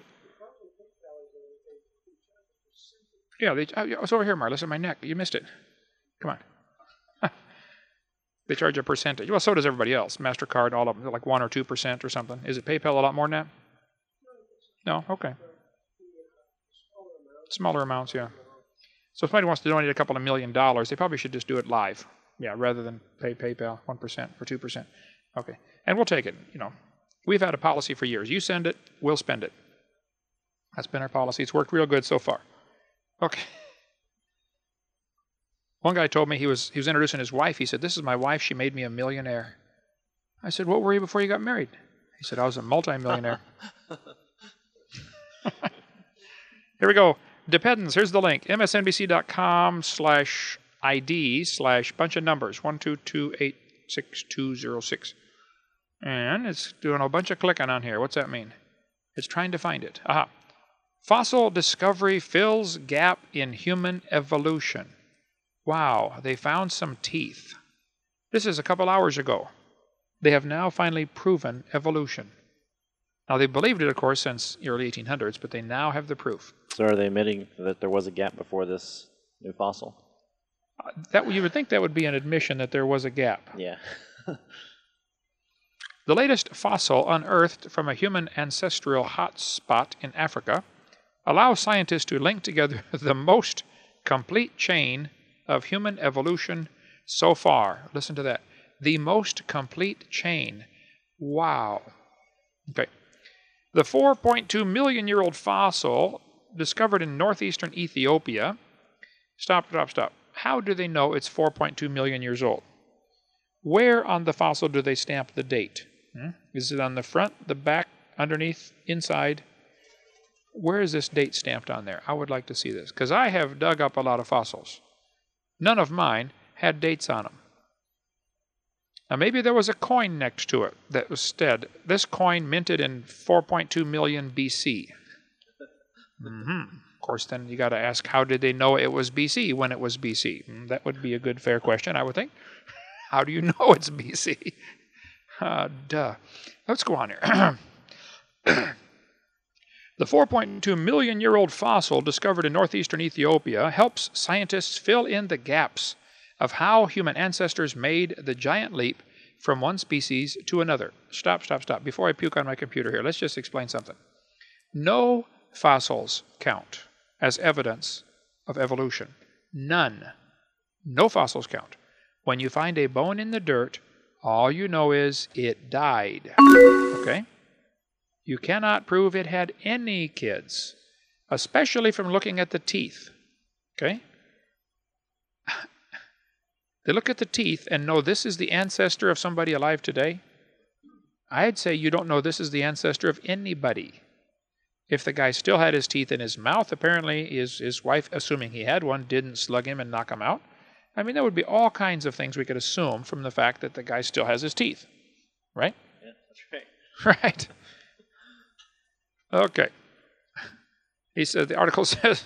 Yeah, they, oh, it's over here, Marlissa, my neck. You missed it. Come on. They charge a percentage. Well, so does everybody else. MasterCard, all of them, like one or two percent or something. Is it PayPal a lot more than that? No? Okay. Smaller amounts, yeah. So if somebody wants to donate a couple of million dollars, they probably should just do it live. Yeah, rather than pay PayPal one percent or two percent. Okay. And we'll take it. You know, we've had a policy for years. You send it, we'll spend it. That's been our policy. It's worked real good so far. Okay. One guy told me he was he was introducing his wife. He said, "This is my wife. She made me a millionaire." I said, "What were you before you got married?" He said, "I was a multimillionaire." Here we go. Depends. Here's the link. M S N B C dot com slash I D slash bunch of numbers. one two two eight six two zero six. And it's doing a bunch of clicking on here. What's that mean? It's trying to find it. Aha. Fossil discovery fills gap in human evolution. Wow, they found some teeth. This is a couple hours ago. They have now finally proven evolution. Now, they believed it, of course, since the early eighteen hundreds, but they now have the proof. So are they admitting that there was a gap before this new fossil? Uh, that you would think that would be an admission that there was a gap. Yeah. The latest fossil unearthed from a human ancestral hot spot in Africa allows scientists to link together the most complete chain of human evolution so far. Listen to that. The most complete chain. Wow. Okay. The four point two million year old fossil discovered in northeastern Ethiopia. Stop, stop, stop. How do they know it's four point two million years old? Where on the fossil do they stamp the date? Hmm? Is it on the front, the back, underneath, inside? Where is this date stamped on there? I would like to see this, because I have dug up a lot of fossils. None of mine had dates on them. Now, maybe there was a coin next to it that was said, this coin minted in four point two million B C. Mm-hmm. Of course, then you got to ask, how did they know it was B C when it was B C? That would be a good, fair question, I would think. How do you know it's B C? Uh, duh. Let's go on here. The four point two million year old fossil discovered in northeastern Ethiopia helps scientists fill in the gaps of how human ancestors made the giant leap from one species to another. Stop, stop, stop. Before I puke on my computer here, let's just explain something. No fossils count as evidence of evolution. None. No fossils count. When you find a bone in the dirt, all you know is it died. Okay? You cannot prove it had any kids, especially from looking at the teeth. Okay? They look at the teeth and know this is the ancestor of somebody alive today. I'd say you don't know this is the ancestor of anybody. If the guy still had his teeth in his mouth, apparently his, his wife, assuming he had one, didn't slug him and knock him out. I mean, there would be all kinds of things we could assume from the fact that the guy still has his teeth. Right? Yeah, that's right. Right. Okay. He said, the article says,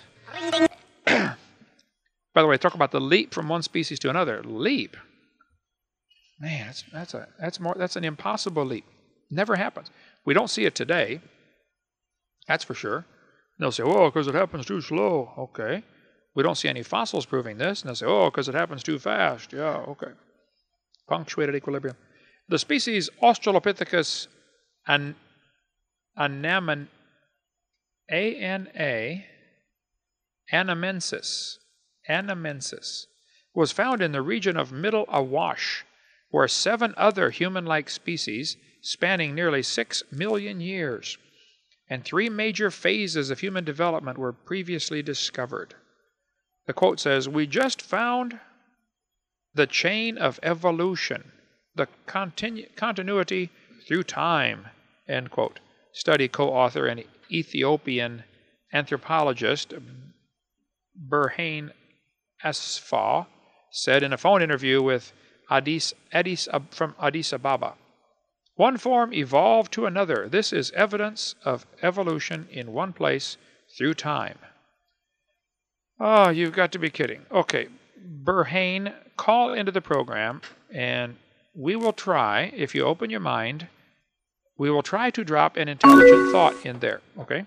by the way, talk about the leap from one species to another. Leap. Man, that's, that's, a, that's, more, that's an impossible leap. Never happens. We don't see it today. That's for sure. And they'll say, oh, because it happens too slow. Okay. We don't see any fossils proving this. And they'll say, oh, because it happens too fast. Yeah, okay. Punctuated equilibrium. The species Australopithecus an anamen, A N A, anamensis, anamensis, was found in the region of Middle Awash, where seven other human-like species, spanning nearly six million years, and three major phases of human development were previously discovered. The quote says, we just found the chain of evolution, the continu continuity through time, end quote. Study co-author and Ethiopian anthropologist Burhane Asfaw said in a phone interview with Addis, Addis, from Addis Ababa. One form evolved to another. This is evidence of evolution in one place through time. Oh, you've got to be kidding. Okay, Burhane, call into the program, and we will try, if you open your mind, we will try to drop an intelligent thought in there, okay?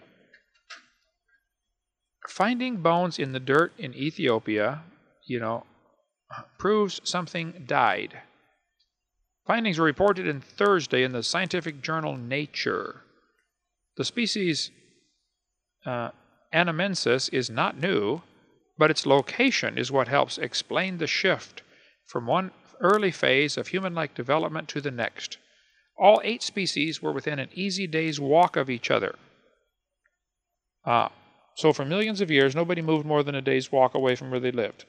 Finding bones in the dirt in Ethiopia, you know, proves something died. Findings were reported in Thursday in the scientific journal Nature. The species uh, Anamensis is not new, but its location is what helps explain the shift from one early phase of human-like development to the next. All eight species were within an easy day's walk of each other. Ah, so for millions of years, nobody moved more than a day's walk away from where they lived.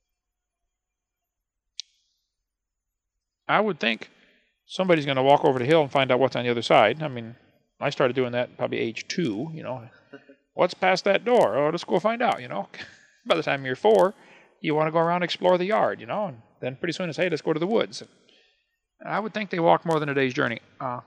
I would think somebody's going to walk over the hill and find out what's on the other side. I mean, I started doing that probably age two, you know. What's past that door? Oh, let's go find out, you know. By the time you're four, you want to go around and explore the yard, you know. And then pretty soon it's, hey, let's go to the woods. I would think they walk more than a day's journey. Uh,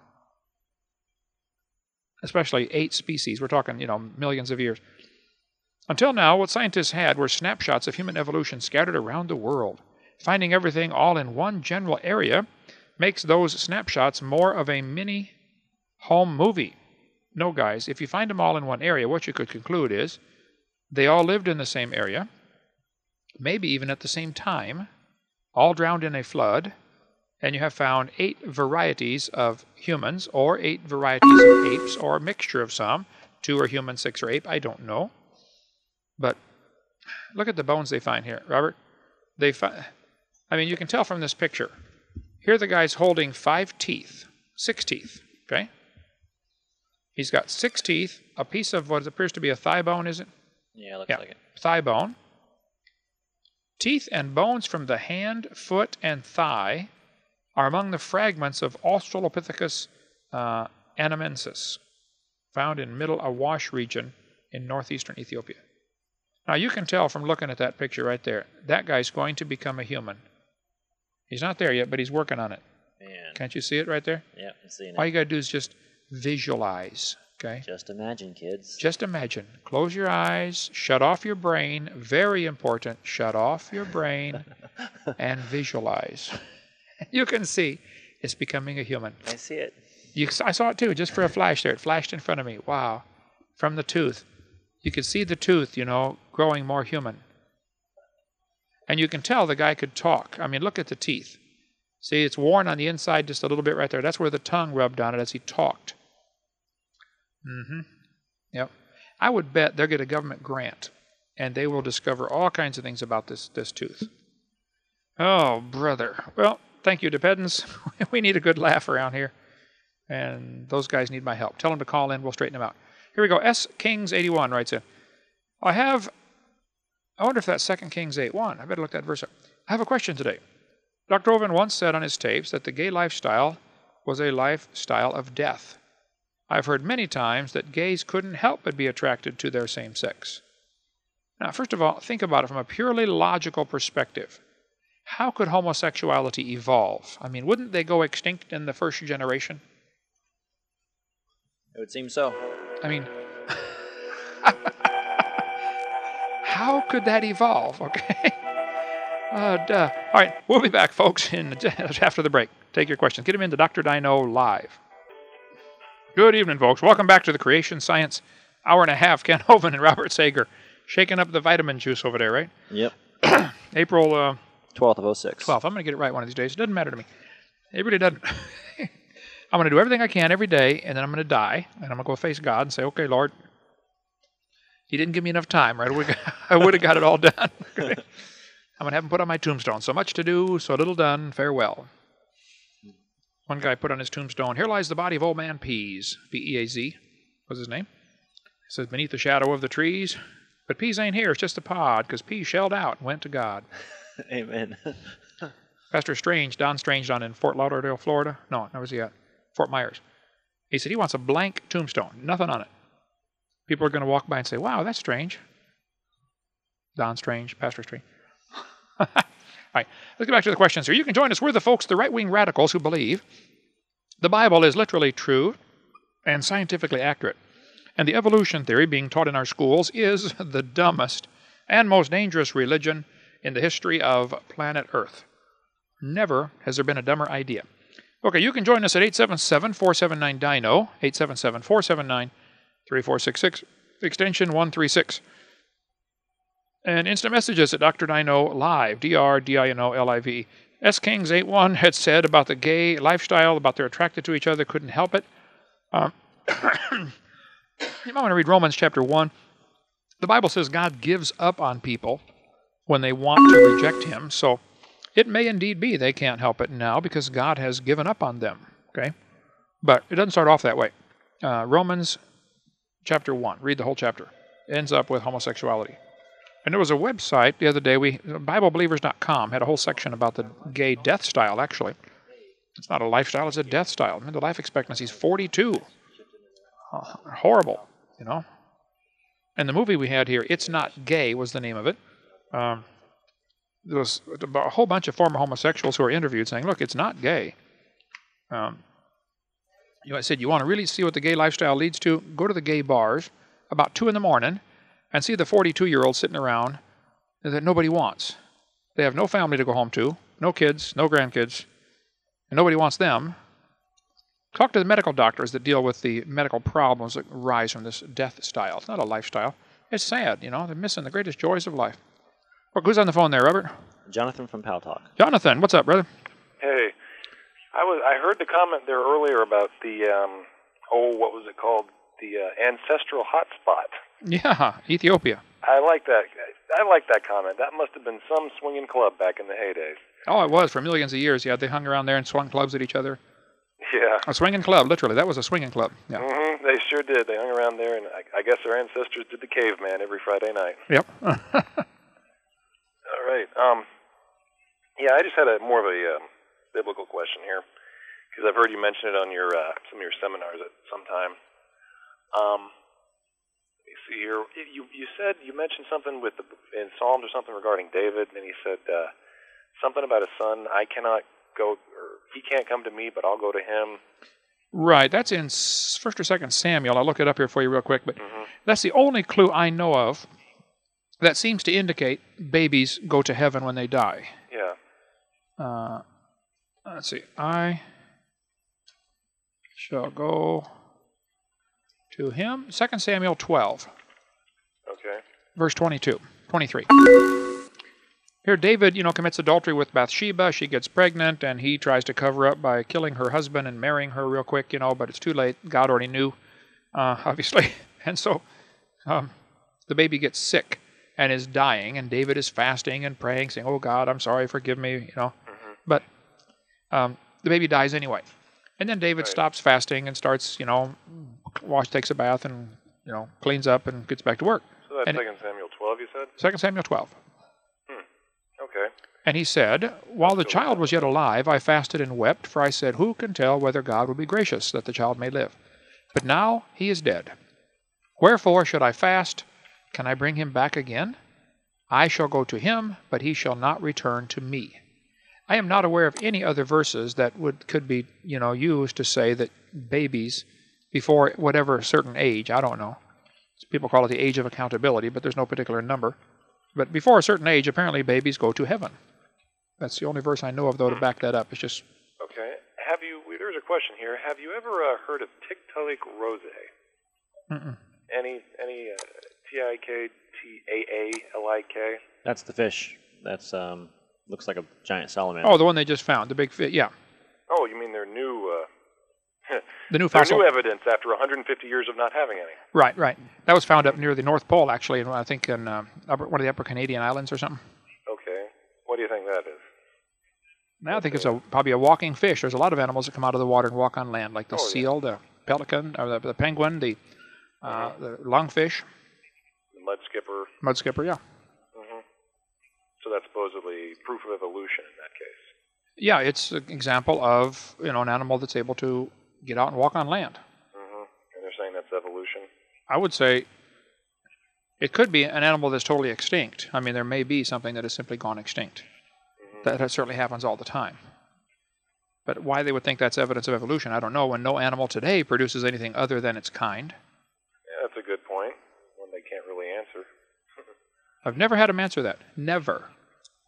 especially eight species. We're talking, you know, millions of years. Until now, what scientists had were snapshots of human evolution scattered around the world. Finding everything all in one general area makes those snapshots more of a mini home movie. No, guys, if you find them all in one area, what you could conclude is they all lived in the same area, maybe even at the same time, all drowned in a flood, and you have found eight varieties of humans, or eight varieties of apes, or a mixture of some. Two are human, six are ape, I don't know. But look at the bones they find here, Robert. They fi- I mean, you can tell from this picture. Here the guy's holding five teeth, six teeth, okay? He's got six teeth, a piece of what appears to be a thigh bone, is it? Yeah, looks yeah, like it. Thigh bone. Teeth and bones from the hand, foot, and thigh are among the fragments of Australopithecus uh, anamensis, found in Middle Awash region in northeastern Ethiopia. Now, you can tell from looking at that picture right there, that guy's going to become a human. He's not there yet, but he's working on it. Man. Can't you see it right there? Yep, I'm seeing it. All you got to do is just visualize, okay? Just imagine, kids. Just imagine. Close your eyes, shut off your brain. Very important. Shut off your brain and visualize. You can see it's becoming a human. I see it. You, I saw it too, just for a flash there. It flashed in front of me. Wow. From the tooth. You could see the tooth, you know, growing more human. And you can tell the guy could talk. I mean, look at the teeth. See, it's worn on the inside just a little bit right there. That's where the tongue rubbed on it as he talked. Mm-hmm. Yep. I would bet they'll get a government grant, and they will discover all kinds of things about this, this tooth. Oh, brother. Well, thank you, Dependence. We need a good laugh around here. And those guys need my help. Tell them to call in. We'll straighten them out. Here we go. S. Kings eighty-one writes in. I have, I wonder if that's Second Kings eight one. I better look that verse up. I have a question today. Doctor Owen once said on his tapes that the gay lifestyle was a lifestyle of death. I've heard many times that gays couldn't help but be attracted to their same sex. Now, first of all, think about it from a purely logical perspective. How could homosexuality evolve? I mean, wouldn't they go extinct in the first generation? It would seem so. I mean, how could that evolve, okay? Uh, duh. All right, we'll be back, folks, in after the break. Take your questions. Get them into Doctor Dino Live. Good evening, folks. Welcome back to the Creation Science Hour and a Half. Ken Hovind and Robert Sager shaking up the vitamin juice over there, right? Yep. April uh, twelfth of oh six. twelfth. I'm going to get it right one of these days. It doesn't matter to me. It really doesn't. I'm going to do everything I can every day, and then I'm going to die, and I'm going to go face God and say, okay, Lord, you didn't give me enough time, right? I would have got it all done. Okay. I'm going to have him put on my tombstone. So much to do, so little done, farewell. One guy put on his tombstone, here lies the body of old man Pease, P E A Z was his name. It says, beneath the shadow of the trees. But Pease ain't here, it's just a pod, because Pease shelled out and went to God. Amen. Pastor Strange, Don Strange down in Fort Lauderdale, Florida. No, where was he at? Fort Myers. He said he wants a blank tombstone, nothing on it. People are going to walk by and say, wow, that's strange. Don Strange, Pastor Strange. All right, let's get back to the questions here. You can join us. We're the folks, the right-wing radicals who believe the Bible is literally true and scientifically accurate. And the evolution theory being taught in our schools is the dumbest and most dangerous religion in the history of planet Earth. Never has there been a dumber idea. Okay, you can join us at eight seven seven, four seven nine, D I N O, eight seven seven, four seven nine, three four six six, extension one three six. And instant messages at Doctor Dino Live, D R D I N O L I V E. S Kings eighty-one had said about the gay lifestyle, about they're attracted to each other, couldn't help it. Um, you might want to read Romans chapter one. The Bible says God gives up on people when they want to reject him. So it may indeed be they can't help it now because God has given up on them. Okay, but it doesn't start off that way. Uh, Romans chapter one. Read the whole chapter. It ends up with homosexuality. And there was a website the other day, we Bible Believers dot com, had a whole section about the gay death style, actually. It's not a lifestyle, it's a death style. I mean, the life expectancy is forty-two. Oh, horrible, you know. And the movie we had here, It's Not Gay, was the name of it. Um, there was a whole bunch of former homosexuals who were interviewed saying, look, it's not gay. Um, you know, I said, you want to really see what the gay lifestyle leads to? Go to the gay bars about two in the morning and see the forty-two-year-old sitting around that nobody wants. They have no family to go home to, no kids, no grandkids, and nobody wants them. Talk to the medical doctors that deal with the medical problems that arise from this death style. It's not a lifestyle. It's sad, you know. They're missing the greatest joys of life. Well, who's on the phone there, Robert? Jonathan from Pal Talk. Jonathan, what's up, brother? Hey, I was I heard the comment there earlier about the um oh what was it called the uh, ancestral hotspot. Yeah, Ethiopia. I like that. I like that comment. That must have been some swinging club back in the heydays. Oh, it was for millions of years. Yeah, they hung around there and swung clubs at each other. Yeah. A swinging club, literally. That was a swinging club. Yeah. Mm-hmm. They sure did. They hung around there, and I, I guess our ancestors did the caveman every Friday night. Yep. All right. Um. Yeah, I just had a more of a um, biblical question here, because I've heard you mention it on your uh, some of your seminars at some time. Um. Let me see here. You you said you mentioned something with the, in Psalms or something regarding David, and he said uh, something about a son. I cannot go, or he can't come to me, but I'll go to him. Right. That's in First or Second Samuel. I'll look it up here for you real quick, but Mm-hmm. that's the only clue I know of that seems to indicate babies go to heaven when they die. Yeah. Uh, let's see. I shall go to him. Second Samuel twelve, Okay. verse twenty-two, twenty-three. Here David, you know, commits adultery with Bathsheba. She gets pregnant, and he tries to cover up by killing her husband and marrying her real quick, you know, but it's too late. God already knew, uh, obviously. And so um, the baby gets sick and is dying, and David is fasting and praying, saying, oh, God, I'm sorry, forgive me, you know. Mm-hmm. But um, the baby dies anyway. And then David Right. stops fasting and starts, you know, wash, takes a bath and, you know, cleans up and gets back to work. So that's And- Second Samuel twelve, you said? Second Samuel twelve. Okay. And he said, while the child was yet alive, I fasted and wept, for I said, who can tell whether God will be gracious that the child may live? But now he is dead. Wherefore should I fast? Can I bring him back again? I shall go to him, but he shall not return to me. I am not aware of any other verses that would could be, you know, used to say that babies before whatever certain age, I don't know. People call it the age of accountability, but there's no particular number. But before a certain age, apparently babies go to heaven. That's the only verse I know of, though, to back that up. It's just... Okay. Have you, there's a question here. Have you ever uh, heard of Tiktaalik rose? Mm-mm. Any, any uh, T I K T A A L I K? That's the fish. That's um looks like a giant salamander. Oh, the one they just found, the big fish. Yeah, Oh, you mean their new, uh, the new their fossil. new evidence after one hundred fifty years of not having any? Right, right. That was found up near the North Pole, actually, and I think in uh, upper, one of the upper Canadian islands or something. Okay. What do you think that is? Now I think it's a probably a walking fish. There's a lot of animals that come out of the water and walk on land, like the Oh, yeah. seal, the pelican, or the, the penguin, the uh, the lungfish, The mud skipper. mud skipper. Yeah, hmm So that's supposedly proof of evolution in that case. yeah. It's an example of you know an animal that's able to get out and walk on land. hmm And they're saying that's evolution. I would say it could be an animal that's totally extinct. I mean, there may be something that has simply gone extinct. Mm-hmm. That, that certainly happens all the time. But why they would think that's evidence of evolution, I don't know, when no animal today produces anything other than its kind. Yeah, that's a good point. One they can't really answer. I've never had them answer that. Never.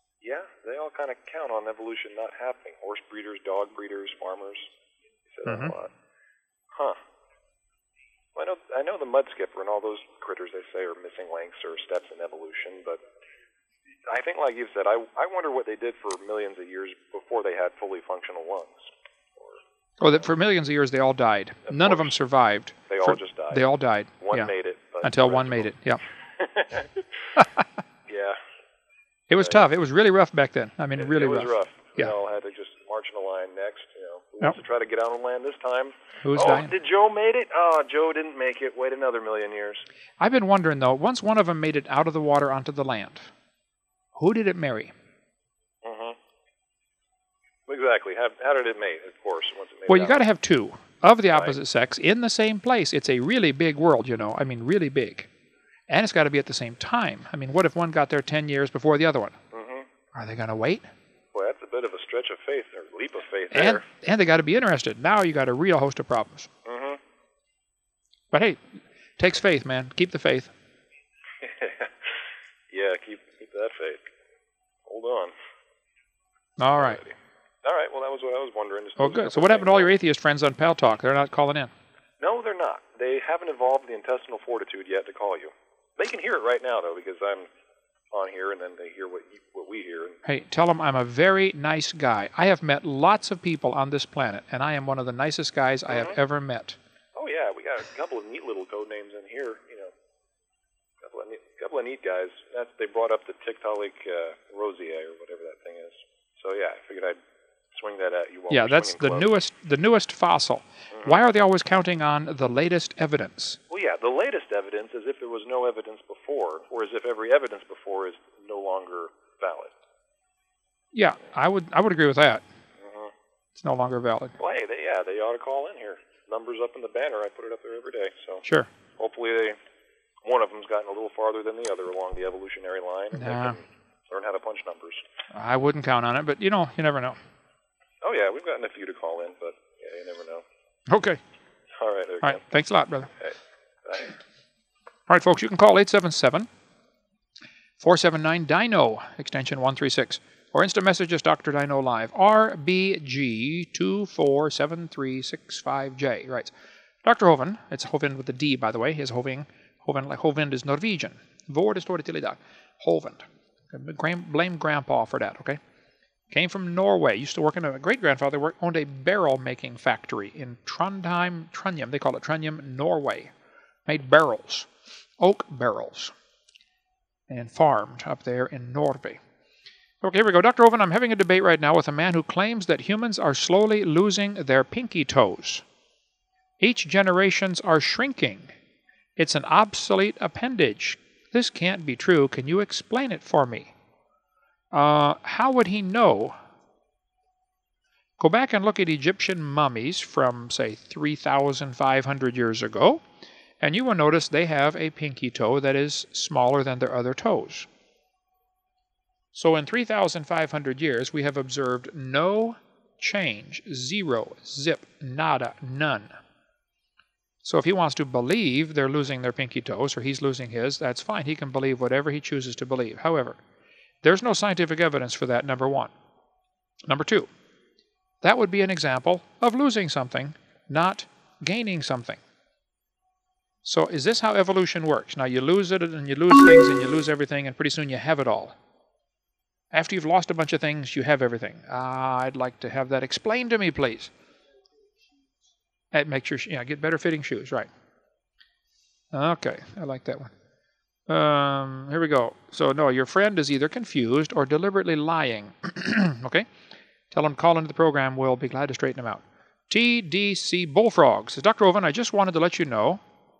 kind of count on evolution not happening. Horse breeders, dog breeders, farmers. He said that Mhm. a lot. Huh. Well, I know, I know the mud skipper and all those critters they say are missing links or steps in evolution, but I think, like you said, I, I wonder what they did for millions of years before they had fully functional lungs. Oh, that for millions of years they all died. Of None of them course. survived. They all For- just died. They all died. One yeah. made it. But Until the one rest made of it. Yeah. them- yeah. It was tough. It was really rough back then. I mean, It, really it was rough. rough. Yeah. We all had to just march in a line next. You know, who Yep. wants to try to get out on land this time? Who's oh, dying? did Joe made it? Oh, Joe didn't make it. Wait another million years. I've been wondering, though, once one of them made it out of the water onto the land, who did it marry? Mm-hmm. Exactly. How, how did it mate? Of course, once it made Well, it you out. got to have two of the Right. opposite sex in the same place. It's a really big world, you know. I mean, really big. And it's got to be at the same time. I mean, what if one got there ten years before the other one? Mm-hmm. Are they going to wait? Boy, that's a bit of a stretch of faith or leap of faith And, there. and they got to be interested. Now you got a real host of problems. Mm-hmm. But hey, takes faith, man. Keep the faith. Yeah, keep keep that faith. Hold on. All right. All right. Well, that was what I was wondering. Just Oh, those good. So couple what happened to all things. your atheist friends on Pal Talk? They're not calling in. No, they're not. They haven't evolved the intestinal fortitude yet to call you. They can hear it right now, though, because I'm on here, and then they hear what you, what we hear. And Hey, tell them I'm a very nice guy. I have met lots of people on this planet, and I am one of the nicest guys I have Mhm. ever met. oh yeah, we got a couple of neat little code names in here. You know, a couple of neat, couple of neat guys. That's they brought up the Tiktaalik uh, rosier or whatever that thing is. So yeah, I figured I'd swing that at you. While Yeah, we're that's the swinging close. newest the newest fossil. Mhm. Why are they always counting on the latest evidence? Well, yeah, the latest evidence is if there was no evidence before, or as if every evidence before is no longer valid. Yeah, I would I would agree with that. Mm-hmm. It's no longer valid. Well, hey, they, yeah, they ought to call in here. Numbers up in the banner. I put it up there every day. So Sure. hopefully they, one of them's gotten a little farther than the other along the evolutionary line, and Nah. they can learn how to punch numbers. I wouldn't count on it, but you know, you never know. Oh, yeah, we've gotten a few to call in, but yeah, you never know. Okay. All right, there All right. Thanks a lot, brother. Hey, bye. All right, folks, you can call eight seven seven, four seven nine, D I N O, extension one three six, or instant message us Doctor Dino Live, R B G two four seven three six five J. Right. Doctor Hovind, it's Hovind with a D, by the way, is Hoving. Hovind, like Hovind is Norwegian. Vord is Tortil i dag. Hovind. Blame Grandpa for that, okay? Came from Norway. Used to work in a great-grandfather worked, owned a barrel-making factory in Trondheim, Trondheim, they call it Trondheim, Norway. Made barrels, oak barrels, and farmed up there in Norway. Okay, here we go. Doctor Hovind, I'm having a debate right now with a man who claims that humans are slowly losing their pinky toes. Each generations are shrinking. It's an obsolete appendage. This can't be true. Can you explain it for me? Uh, how would he know? Go back and look at Egyptian mummies from, say, three thousand five hundred years ago, and you will notice they have a pinky toe that is smaller than their other toes. So in three thousand five hundred years, we have observed no change, zero, zip, nada, none. So if he wants to believe they're losing their pinky toes, or he's losing his, that's fine. He can believe whatever he chooses to believe. However, there's no scientific evidence for that, number one. Number two, that would be an example of losing something, not gaining something. So is this how evolution works? Now you lose it, and you lose things, and you lose everything, and pretty soon you have it all. After you've lost a bunch of things, you have everything. Ah, I'd like to have that explained to me, please. That makes your, yeah, get better fitting shoes, right. Okay, I like that one. Um, here we go. So, no, your friend is either confused or deliberately lying. Okay? Tell him to call into the program. We'll be glad to straighten him out. T D C Bullfrog says, Doctor Hovind, I just wanted to let you know,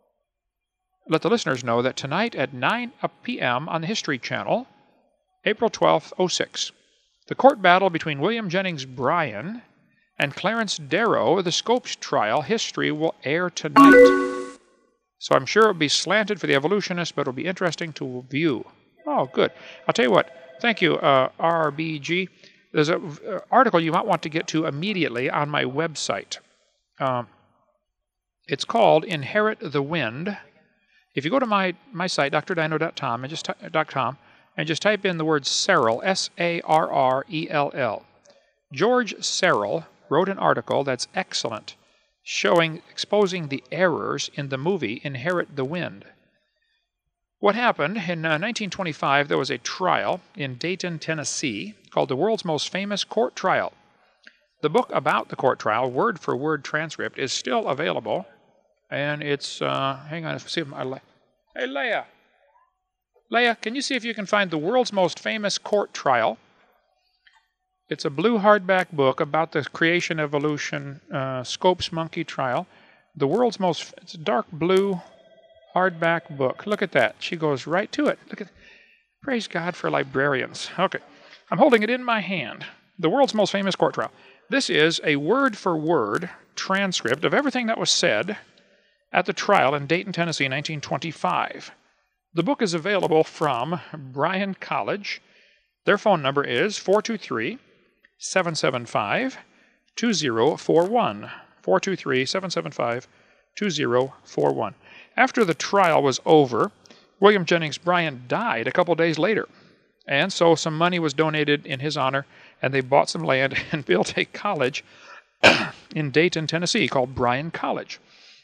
let the listeners know that tonight at nine p m on the History Channel, April twelfth, oh six, the court battle between William Jennings Bryan and Clarence Darrow, the Scopes trial history, will air tonight. So I'm sure it'll be slanted for the evolutionists, but it'll be interesting to view. Oh, good. I'll tell you what. Thank you, uh, R B G. There's an uh, article you might want to get to immediately on my website. Um, it's called Inherit the Wind. If you go to my, my site, D R dino dot com, and just t- .com, and just type in the word Sarrell, S A R R E L L. George Sarrell wrote an article that's excellent, showing, exposing the errors in the movie Inherit the Wind. What happened, in uh, nineteen twenty-five, there was a trial in Dayton, Tennessee, called the world's most famous court trial. The book about the court trial, word-for-word transcript, is still available, and it's, uh, hang on, see if my, hey, Leia. Leia, can you see if you can find the world's most famous court trial? It's a blue hardback book about the creation evolution uh, Scopes monkey trial. The world's most, it's a dark blue hardback book. Look at that. She goes right to it. Look at, praise God for librarians. Okay, I'm holding it in my hand. The world's most famous court trial. This is a word-for-word transcript of everything that was said at the trial in Dayton, Tennessee, nineteen twenty-five. The book is available from Bryan College. Their phone number is four two three, seven seven five, two zero four one. four two three, seven seven five, two zero four one. After the trial was over, William Jennings Bryan died a couple days later. And so some money was donated in his honor, and they bought some land and built a college in Dayton, Tennessee, called Bryan College.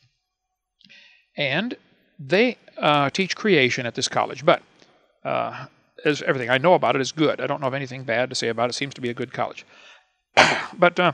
And they uh, teach creation at this college, but uh, as everything I know about it is good. I don't know of anything bad to say about it. It seems to be a good college. But uh,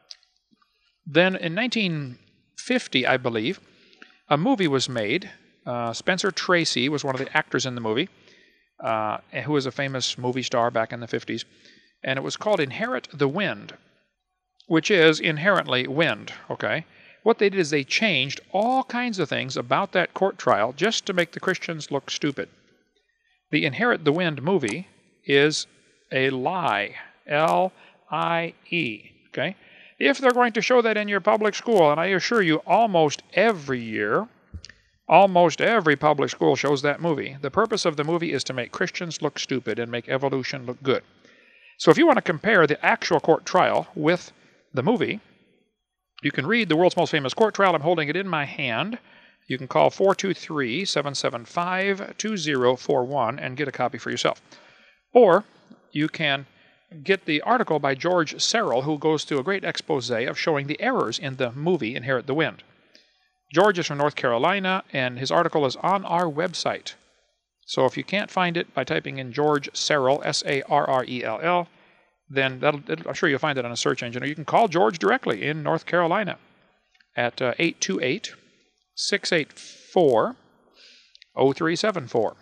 then in nineteen fifty, I believe, a movie was made. Uh, Spencer Tracy was one of the actors in the movie, uh, who was a famous movie star back in the fifties. And it was called Inherit the Wind, which is inherently wind, okay? What they did is they changed all kinds of things about that court trial just to make the Christians look stupid. The Inherit the Wind movie is a lie, L I E, okay? If they're going to show that in your public school, and I assure you almost every year, almost every public school shows that movie, the purpose of the movie is to make Christians look stupid and make evolution look good. So if you want to compare the actual court trial with the movie, you can read The World's Most Famous Court Trial. I'm holding it in my hand. You can call four two three, seven seven five, two zero four one and get a copy for yourself. Or you can get the article by George Sarrell, who goes through a great expose of showing the errors in the movie Inherit the Wind. George is from North Carolina, and his article is on our website. So if you can't find it by typing in George Sarrell, S A R R E L L, then that'll, I'm sure you'll find it on a search engine. Or you can call George directly in North Carolina at uh, eight two eight, six eight four, zero three seven four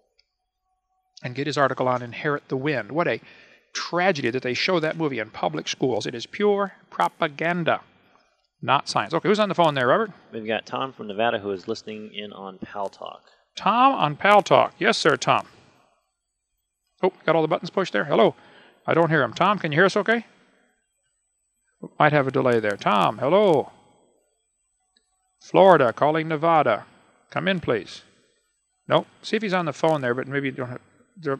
and get his article on Inherit the Wind. What a tragedy that they show that movie in public schools. It is pure propaganda, not science. Okay, who's on the phone there, Robert? We've got Tom from Nevada who is listening in on Pal Talk. Tom on Pal Talk. Yes, sir, Tom. Oh, got all the buttons pushed there? Hello. I don't hear him. Tom, can you hear us okay? Might have a delay there. Tom, hello. Florida, calling Nevada. Come in, please. Nope. See if he's on the phone there, but maybe you don't have... There...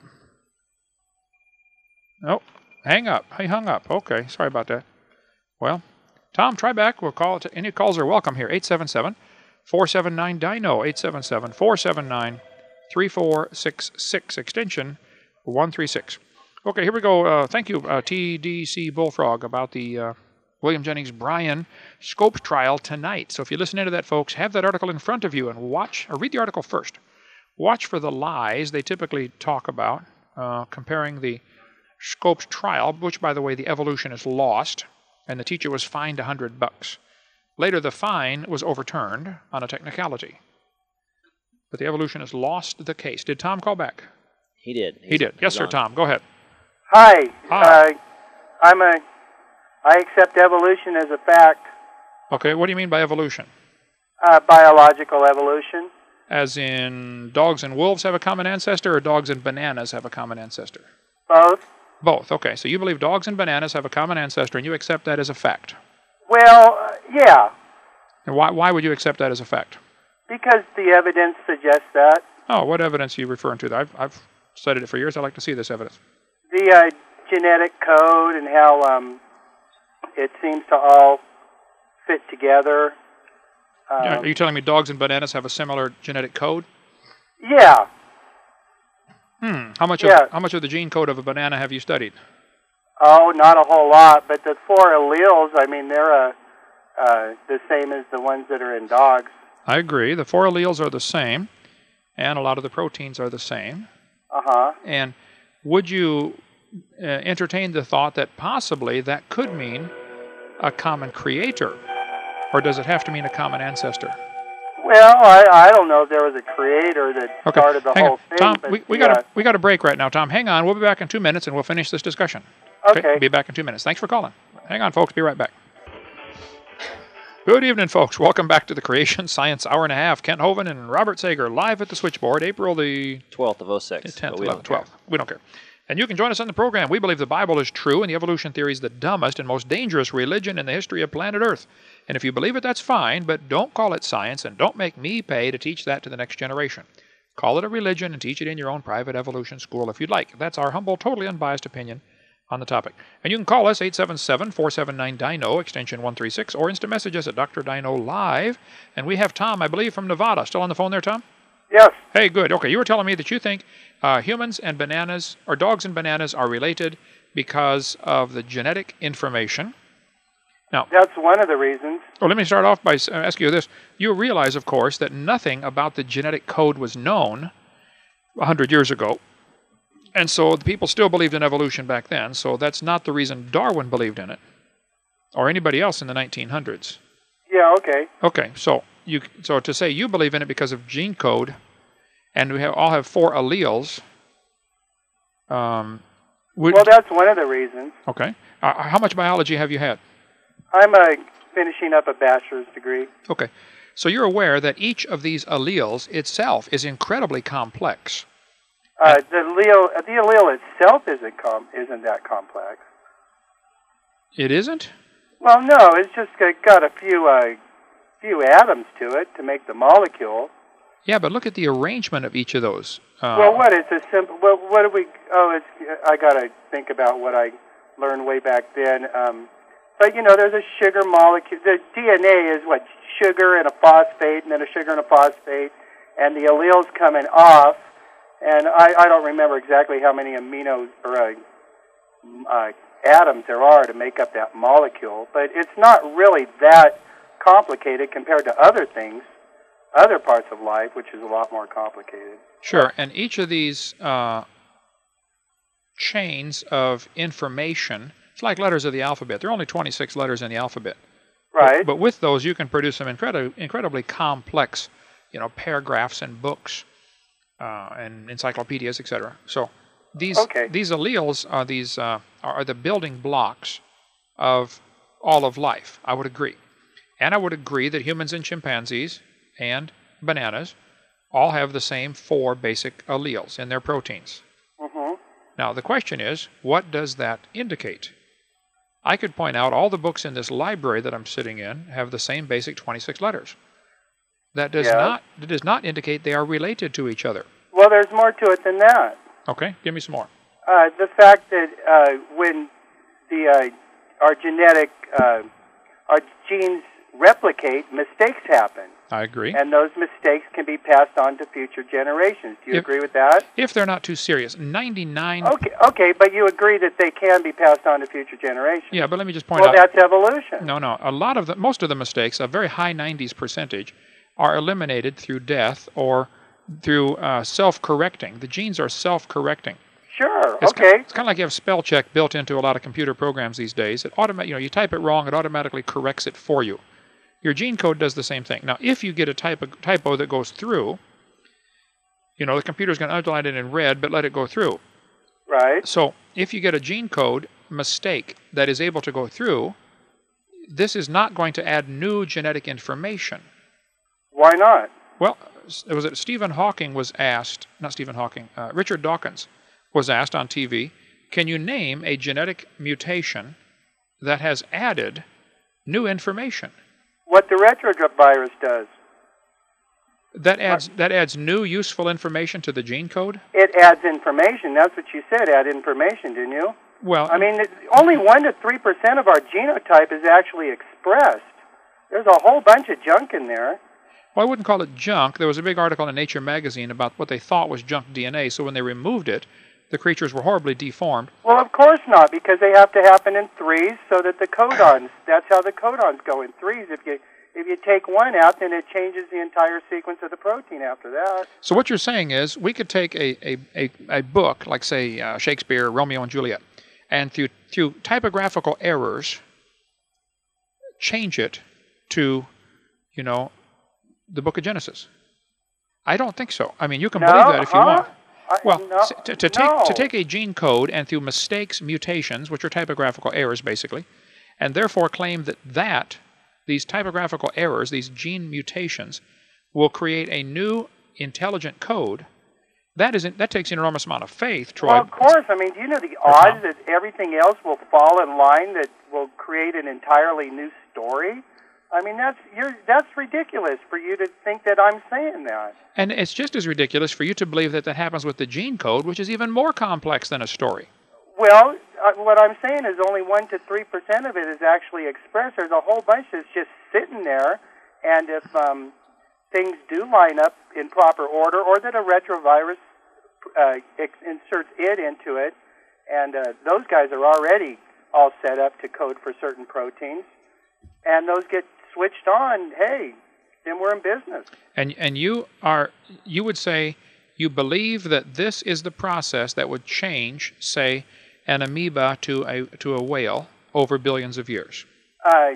Nope. Hang up. He hung up. Okay, sorry about that. Well, Tom, try back. We'll call it. Any calls are welcome here. eight seven seven, four seven nine, D I N O. eight seven seven, four seven nine, three four six six, extension one three six. Okay, here we go. Uh, thank you, uh, T D C Bullfrog, about the uh, William Jennings Bryan Scopes trial tonight. So if you listen into that, folks, have that article in front of you and watch, or read the article first. Watch for the lies they typically talk about, uh, comparing the Scopes trial, which, by the way, the evolution is lost, and the teacher was fined a hundred bucks. Later, the fine was overturned on a technicality. But the evolutionists lost the case. Did Tom call back? He did. He did. Yes, sir, on. Tom. Go ahead. Hi. Hi. Uh, I'm a. I accept evolution as a fact. Okay. What do you mean by evolution? Uh, biological evolution. As in, dogs and wolves have a common ancestor, or dogs and bananas have a common ancestor? Both. Both. Okay. So you believe dogs and bananas have a common ancestor, and you accept that as a fact. Well, uh, yeah. And why? Why would you accept that as a fact? Because the evidence suggests that. Oh, what evidence are you referring to? I've I've studied it for years. I'd like to see this evidence. The uh, genetic code and how um, it seems to all fit together. Um, Are you telling me dogs and bananas have a similar genetic code? Yeah. Hmm. How much Yeah. of how much of the gene code of a banana have you studied? Oh, not a whole lot, but the four alleles, I mean, they're uh, uh, the same as the ones that are in dogs. I agree. The four alleles are the same, and a lot of the proteins are the same. Uh-huh. And would you uh, entertain the thought that possibly that could mean a common creator, or does it have to mean a common ancestor? Well, I, I don't know if there was a creator that Okay, started the hang whole on. thing. Tom, but we, we yeah. got a we got a break right now. Tom, hang on. We'll be back in two minutes, and we'll finish this discussion. Okay. Be back in two minutes. Thanks for calling. Hang on, folks. Be right back. Good evening, folks. Welcome back to the Creation Science Hour and a Half. Kent Hovind and Robert Sager live at the switchboard, April the twelfth of oh six. tenth, but we don't eleventh, twelfth. We don't care. And you can join us on the program. We believe the Bible is true and the evolution theory is the dumbest and most dangerous religion in the history of planet Earth. And if you believe it, that's fine, but don't call it science and don't make me pay to teach that to the next generation. Call it a religion and teach it in your own private evolution school if you'd like. That's our humble, totally unbiased opinion on the topic. And you can call us eight seven seven, four seven nine, D I N O, extension one three six, or instant message us at Doctor Dino Live. And we have Tom, I believe, from Nevada. Still on the phone there, Tom? Yes. Hey, good. Okay, you were telling me that you think uh, humans and bananas, or dogs and bananas, are related because of the genetic information. Now, That's one of the reasons. well, let me start off by s- asking you this. You realize, of course, that nothing about the genetic code was known one hundred years ago. And so the people still believed in evolution back then, so that's not the reason Darwin believed in it, or anybody else in the nineteen hundreds. Yeah, okay. Okay, so you so to say you believe in it because of gene code, and we have, all have four alleles. Um, would, Well, that's one of the reasons. okay. Uh, how much biology have you had? I'm uh, finishing up a bachelor's degree. Okay, so you're aware that each of these alleles itself is incredibly complex. Uh, the allele, the allele itself isn't com- isn't that complex. It isn't? Well, no, it's just got- got a few uh, few atoms to it to make the molecule. Yeah, but look at the arrangement of each of those. Uh, Well, what is a simple? Well, what do we? Oh, it's. I gotta think about what I learned way back then. Um, but you know, there's a sugar molecule. The D N A is what, sugar and a phosphate, and then a sugar and a phosphate, and the alleles coming off. And I, I don't remember exactly how many amino or uh, uh, atoms there are to make up that molecule, but it's not really that complicated compared to other things, other parts of life, which is a lot more complicated. Sure, and each of these uh, chains of information, it's like letters of the alphabet. There are only twenty-six letters in the alphabet. Right. But, but with those, you can produce some incredi- incredibly complex, you know, paragraphs and books uh, and encyclopedias, et cetera. So these Okay. these alleles are these uh, are the building blocks of all of life. I would agree, and I would agree that humans and chimpanzees and bananas all have the same four basic alleles in their proteins. Mm-hmm. Now the question is, what does that indicate? I could point out all the books in this library that I'm sitting in have the same basic twenty-six letters. That does Yeah. not that does not indicate they are related to each other. Well, there's more to it than that. Okay, give me some more. Uh, the fact that uh, when the uh, our genetic uh, our genes replicate, mistakes happen, I agree. and those mistakes can be passed on to future generations. Do you If- agree with that? If they're not too serious, ninety-nine. Okay, okay, but you agree that they can be passed on to future generations. Yeah, but let me just point Well, out. that's evolution. No, no. A lot of the, most of the mistakes, a very high nineties percentage, are eliminated through death or through uh, self-correcting. The genes are self-correcting. Sure. It's okay. Kind, it's kind of like you have spell check built into a lot of computer programs these days. It automatic, you know, you type it wrong, it automatically corrects it for you. Your gene code does the same thing. Now, if you get a typo, typo that goes through, you know, the computer's going to underline it in red, but let it go through. Right. So, if you get a gene code mistake that is able to go through, this is not going to add new genetic information. Why not? Well, it was that Stephen Hawking was asked, not Stephen Hawking, uh, Richard Dawkins was asked on T V, can you name a genetic mutation that has added new information? What the retrovirus does. That adds that adds new useful information to the gene code? It adds information. That's what you said. Add information, didn't you? Well, I mean, it, only one to three percent of our genotype is actually expressed. There's a whole bunch of junk in there. Well, I wouldn't call it junk. There was a big article in Nature magazine about what they thought was junk D N A, so when they removed it, the creatures were horribly deformed. Well, of course not, because they have to happen in threes so that the codons, that's how the codons go in threes. If you if you take one out, then it changes the entire sequence of the protein after that. So what you're saying is we could take a, a, a, a book, like, say, uh, Shakespeare, Romeo and Juliet, and through, through typographical errors, change it to, you know, the book of Genesis. I don't think so. I mean, you can No, believe that if you huh? want. I- Well, no, s- to, to, take, no. to take a gene code and through mistakes, mutations, which are typographical errors basically, and therefore claim that that, these typographical errors, these gene mutations, will create a new intelligent code, that isn't that takes an enormous amount of faith, Troy. Well, of course. I mean, do you know the odds that everything else will fall in line that will create an entirely new story? I mean, that's you're, that's ridiculous for you to think that I'm saying that. And it's just as ridiculous for you to believe that that happens with the gene code, which is even more complex than a story. Well, uh, what I'm saying is only one to three percent of it is actually expressed. There's a whole bunch that's just sitting there, and if um, things do line up in proper order, or that a retrovirus uh, ex- inserts it into it, and uh, those guys are already all set up to code for certain proteins, and those get switched on, hey, then we're in business. And and you are you would say you believe that this is the process that would change, say, an amoeba to a to a whale over billions of years. Uh,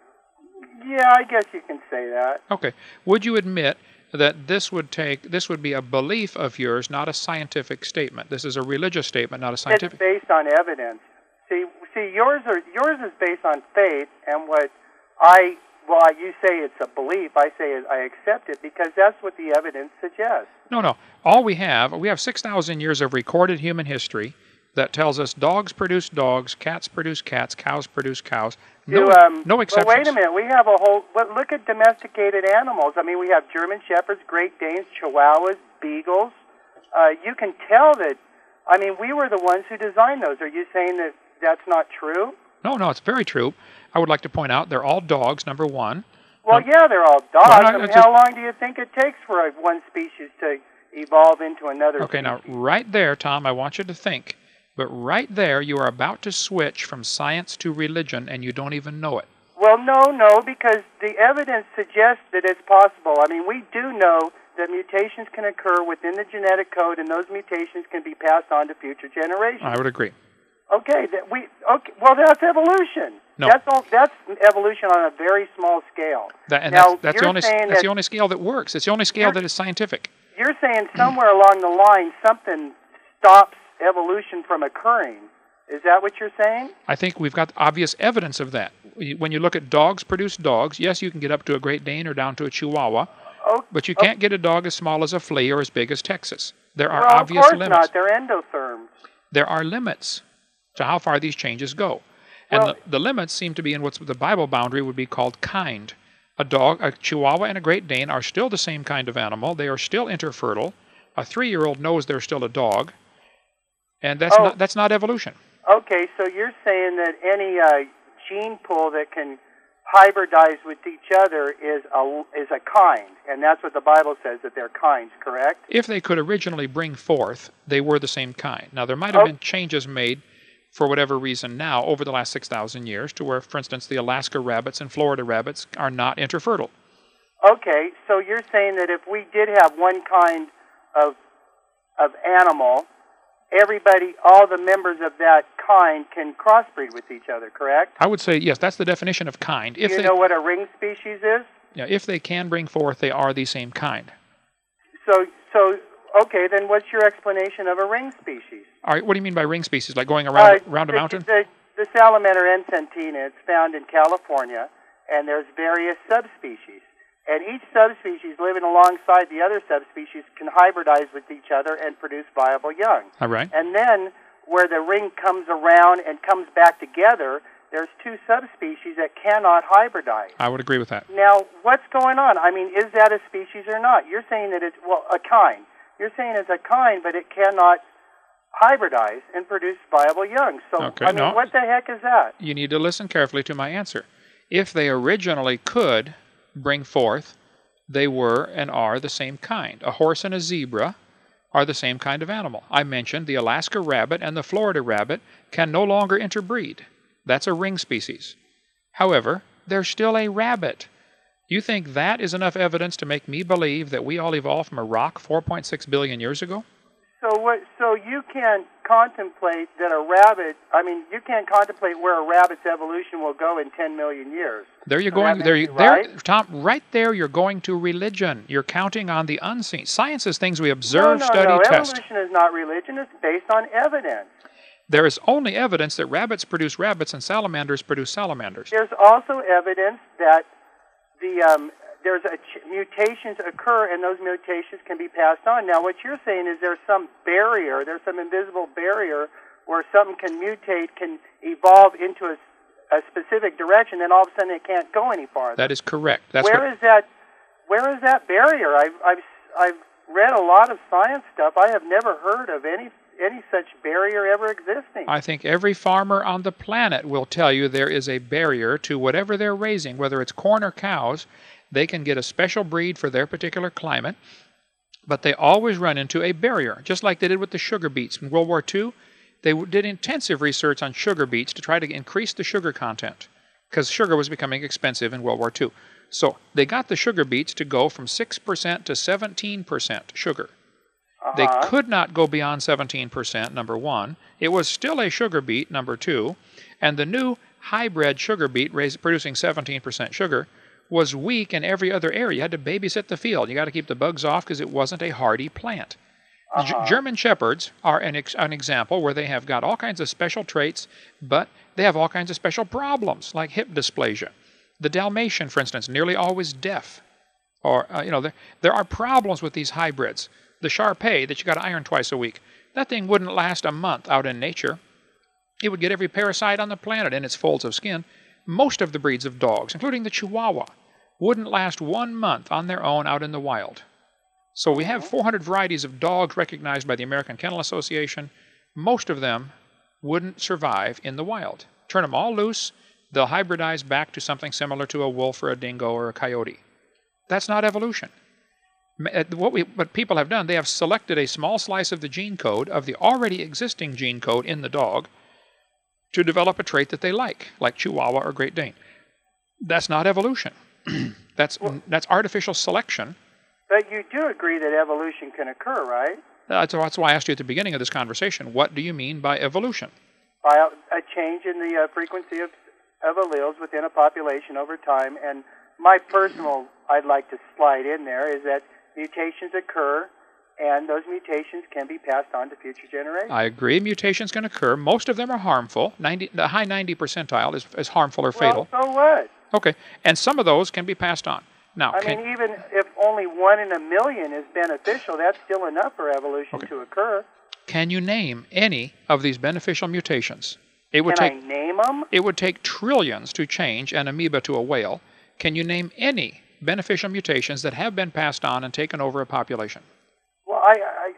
yeah, I guess you can say that. Okay. Would you admit that this would take this would be a belief of yours, not a scientific statement? This is a religious statement, not a scientific. It's based on evidence. See, see, yours are yours is based on faith, and what I well, you say it's a belief. I say I accept it because that's what the evidence suggests. No, no. All we have, we have six thousand years of recorded human history that tells us dogs produce dogs, cats produce cats, cows produce cows. No, To, um, no exceptions. But wait a minute, we have a whole. But look at domesticated animals. I mean, we have German shepherds, Great Danes, Chihuahuas, beagles. Uh, you can tell that. I mean, we were the ones who designed those. Are you saying that that's not true? No, no, it's very true. I would like to point out they're all dogs, number one. Well, No. yeah, they're all dogs. Well, no, I mean, it's how just- long do you think it takes for a, one species to evolve into another Okay, species? now, right there, Tom, I want you to think. But right there, you are about to switch from science to religion, and you don't even know it. Well, no, no, because the evidence suggests that it's possible. I mean, we do know that mutations can occur within the genetic code, and those mutations can be passed on to future generations. I would agree. Okay, that we okay. Well, that's evolution. No. That's all. That's evolution on a very small scale. That, and now, that's, that's, the you're only, saying that's that the only scale that works. It's the only scale You're- that is scientific. you're saying somewhere along the line something stops evolution from occurring. Is that what you're saying? I think we've got obvious evidence of that. When you look at dogs produce dogs, yes, you can get up to a Great Dane or down to a Chihuahua, Oh, but you oh, can't get a dog as small as a flea or as big as Texas. There are well, obvious of course limits. not. They're endotherms. There are limits to how far these changes go. And Well- the, the limits seem to be in what's the Bible boundary would be called kind. A dog, a Chihuahua and a Great Dane are still the same kind of animal. They are still interfertile. A three-year-old knows they're still a dog. And that's Oh. not that's not evolution. Okay, so you're saying that any uh, gene pool that can hybridize with each other is a is a kind, and that's what the Bible says, that they're kinds, correct? If they could originally bring forth, they were the same kind. Now, there might have Oh. been changes made for whatever reason now over the last six thousand years to where, for instance, the Alaska rabbits and Florida rabbits are not interfertile. Okay, so you're saying that if we did have one kind of of animal, everybody, all the members of that kind can crossbreed with each other, correct? I would say, yes, that's the definition of kind. If Do you they, know what a ring species is? yeah, if they can bring forth, they are the same kind. So, so okay, then what's your explanation of a ring species? All right, what do you mean by ring species? Like going around, Uh, around a the, mountain? The, the salamander encentina, it's found in California, and there's various subspecies. And each subspecies living alongside the other subspecies can hybridize with each other and produce viable young. All right. And then, where the ring comes around and comes back together, there's two subspecies that cannot hybridize. I would agree with that. Now, what's going on? I mean, is that a species or not? You're saying that it's, well, a kind. You're saying it's a kind, but it cannot hybridize and produce viable young. So, Okay, I mean, no. what the heck is that? You need to listen carefully to my answer. If they originally could bring forth they were and are the same kind. A horse and a zebra are the same kind of animal. I mentioned the Alaska rabbit and the Florida rabbit can no longer interbreed. That's a ring species. However, they're still a rabbit. You think that is enough evidence to make me believe that we all evolved from a rock four point six billion years ago? So what? So you can't contemplate that a rabbit. I mean, you can't contemplate where a rabbit's evolution will go in ten million years. There you're So going. that There, makes you, you there, right? Tom. Right there, you're going to religion. You're counting on the unseen. Science is things we observe, no, no, study, no. test. Evolution is not religion. It's based on evidence. There is only evidence that rabbits produce rabbits and salamanders produce salamanders. There's also evidence that the um, there's a ch- mutations occur, and those mutations can be passed on. Now, what you're saying is there's some barrier, there's some invisible barrier where something can mutate, can evolve into a, a specific direction, and all of a sudden it can't go any farther. That is correct. That's Where what, is that? Where is that barrier? I've I've I've read a lot of science stuff. I have never heard of any any such barrier ever existing. I think every farmer on the planet will tell you there is a barrier to whatever they're raising, whether it's corn or cows. They can get a special breed for their particular climate, but they always run into a barrier, just like they did with the sugar beets. In World War Two, they did intensive research on sugar beets to try to increase the sugar content, because sugar was becoming expensive in World War Two. So they got the sugar beets to go from six percent to seventeen percent sugar. They Uh-huh. could not go beyond seventeen percent, number one. It was still a sugar beet, number two. And the new hybrid sugar beet raised, producing seventeen percent sugar was weak in every other area. You had to babysit the field. You got to keep the bugs off because it wasn't a hardy plant. The G- Uh-huh. German Shepherds are an, ex- an example where they have got all kinds of special traits, but they have all kinds of special problems, like hip dysplasia. The Dalmatian, for instance, nearly always deaf. Or, uh, you know, there, there are problems with these hybrids. The Shar-Pei that you got to iron twice a week, that thing wouldn't last a month out in nature. It would get every parasite on the planet in its folds of skin. Most of the breeds of dogs, including the Chihuahua, wouldn't last one month on their own out in the wild. So we have four hundred varieties of dogs recognized by the American Kennel Association. Most of them wouldn't survive in the wild. Turn them all loose, they'll hybridize back to something similar to a wolf or a dingo or a coyote. That's not evolution. What, we, what people have done, they have selected a small slice of the gene code, of the already existing gene code in the dog, to develop a trait that they like, like Chihuahua or Great Dane. That's not evolution. that's, that's artificial selection. But you do agree that evolution can occur, right? That's, that's why I asked you at the beginning of this conversation, what do you mean by evolution? By a, a change in the uh, frequency of, of alleles within a population over time. And my personal, I'd like to slide in there, is that mutations occur, and those mutations can be passed on to future generations. I agree. Mutations can occur. Most of them are harmful. ninety, the high ninety percentile is, is harmful or fatal. Well, so what? Okay. And some of those can be passed on. Now, I can, mean, even if only one in a million is beneficial, that's still enough for evolution Okay. to occur. can you name any of these beneficial mutations? It would Can take I name them? it would take trillions to change an amoeba to a whale. Can you name any beneficial mutations that have been passed on and taken over a population? Well, I, I,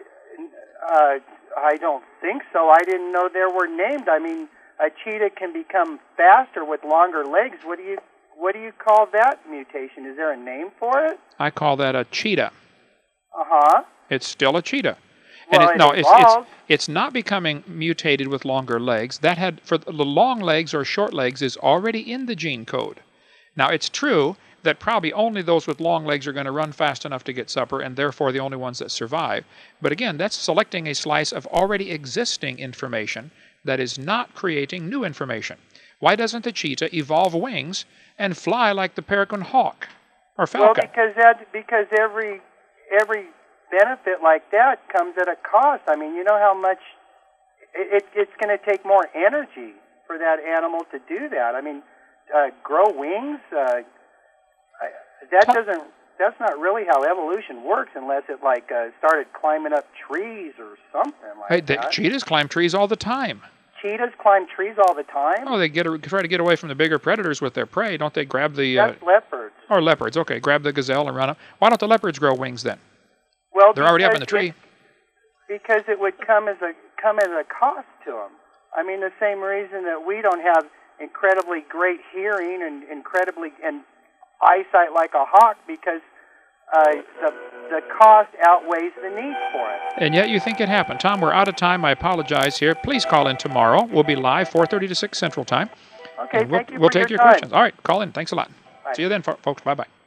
uh, I don't think so. I didn't know there were named. I mean, a cheetah can become faster with longer legs. What do you, what do you call that mutation? Is there a name for it? I call that a cheetah. Uh-huh. It's still a cheetah. Well, and it, it no, it's, it's evolved. it's not becoming mutated with longer legs. That had for the long legs or short legs is already in the gene code. Now it's true that probably only those with long legs are going to run fast enough to get supper, and therefore the only ones that survive. But again, that's selecting a slice of already existing information that is not creating new information. Why doesn't the cheetah evolve wings and fly like the peregrine hawk or Well, falcon? because that because every every benefit like that comes at a cost. I mean, you know how much it, it, it's going to take more energy for that animal to do that. I mean, uh, grow wings. Uh, I, that doesn't. That's not really how evolution works, unless it like uh, started climbing up trees or something like Hey, the that. cheetahs climb trees all the time. Cheetahs climb trees all the time. Oh, they get try to get away from the bigger predators with their prey. Don't they grab the... Uh, That's leopards. or leopards, okay. Grab the gazelle and run up. Why don't the leopards grow wings then? Well, They're already up in the because tree. it- because it would come as a come as a cost to them. I mean, the same reason that we don't have incredibly great hearing and incredibly and eyesight like a hawk, because uh, the the cost outweighs the need for it. And yet you think it happened. Tom, we're out of time. I apologize here. Please call in tomorrow. We'll be live four thirty to six Central Time. Okay, And we'll, thank you we'll for take your your time. questions. All right, call in. Thanks a lot. Bye. See you then, fo- folks. Bye-bye.